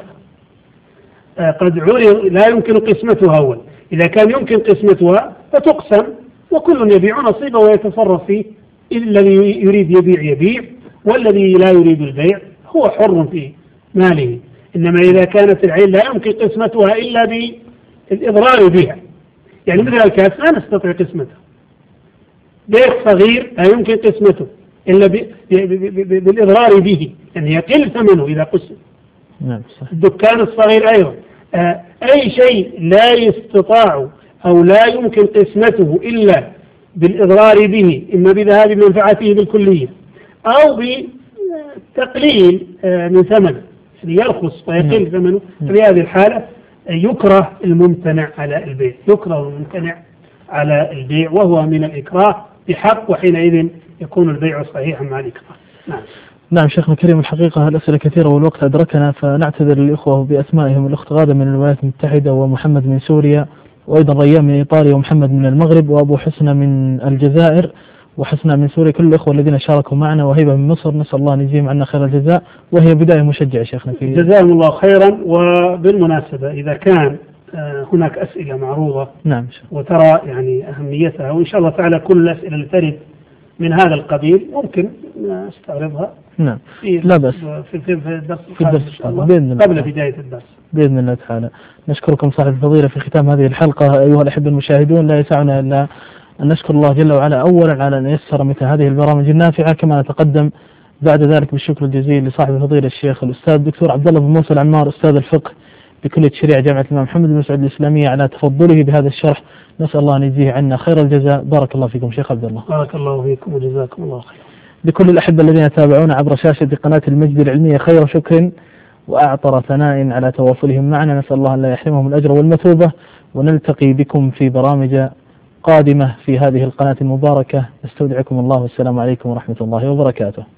قد عرض لا يمكن قسمتها أول، إذا كان يمكن قسمتها فتقسم وكل يبيع نصيبه ويتصرف فيه، الذي يريد يبيع يبيع والذي لا يريد البيع هو حر في ماله. إنما إذا كانت العين لا يمكن قسمتها إلا بالإضرار بها، يعني مثل الكاس لا نستطيع قسمته، بيع صغير لا يمكن قسمته إلا بالإضرار به، يعني يقل ثمنه إذا قسم. نعم صح. الدكان الصغير أيضا آه أي شيء لا يستطاع أو لا يمكن قسمته إلا بالإضرار به، إما بذهاب منفعته بالكلية أو بتقليل آه من ثمنه، يعني يرخص ويقل ثمنه. في هذه الحالة يكره الممتنع على البيع، يكره الممتنع على البيع وهو من الإكراه بحق، وحينئذ يكون البيع صحيحا مع الإكراه. نعم. نعم شيخنا الكريم، الحقيقة الأسئلة كثيرة والوقت أدركنا، فنعتذر للإخوة بأسمائهم: الأخت غادة من الولايات المتحدة، ومحمد من سوريا، وأيضا ريان من إيطاليا، ومحمد من المغرب، وأبو حسنة من الجزائر، وحسنة من سوريا، كل الأخوة الذين شاركوا معنا، وهبة من مصر، نسأل الله أن يجزيهم عنا خير الجزاء، وهي بداية مشجعة شيخنا في جزاهم الله خيرا. وبالمناسبة إذا كان هناك أسئلة معروضة نعم وترى يعني أهميتها، وإن شاء الله تعالى كل الأسئلة اللي ترد من هذا القبيل ممكن استعرضها. نعم لا بأس في, في, في الدرس في الدرس بإذن قبل بداية الدرس بإذن الله تعالى. نشكركم صاحب الفضيلة في ختام هذه الحلقة. أيها الأحبة المشاهدون، لا يسعنا إلا أن نشكر الله جل وعلا أولا على أن يسر مثل هذه البرامج النافعة، كما نتقدم بعد ذلك بالشكر الجزيل لصاحب الفضيلة الشيخ الأستاذ الدكتور عبد الله بن موسى العمار، أستاذ الفقه بكلية الشريعة جامعة الإمام محمد بن سعود الإسلامية، على تفضله بهذا الشرح. نسأل الله أن يجزيه عنا خير الجزاء. بارك الله فيكم شيخ عبد الله. بارك الله فيكم وجزاكم الله خير. لكل الأحبة الذين تابعونا عبر شاشة قناة المجد العلمية خير شكر وأعطر ثناء على تواصلهم معنا، نسأل الله أن لا يحرمهم الأجر والمثوبة، ونلتقي بكم في برامج قادمة في هذه القناة المباركة. استودعكم الله والسلام عليكم ورحمة الله وبركاته.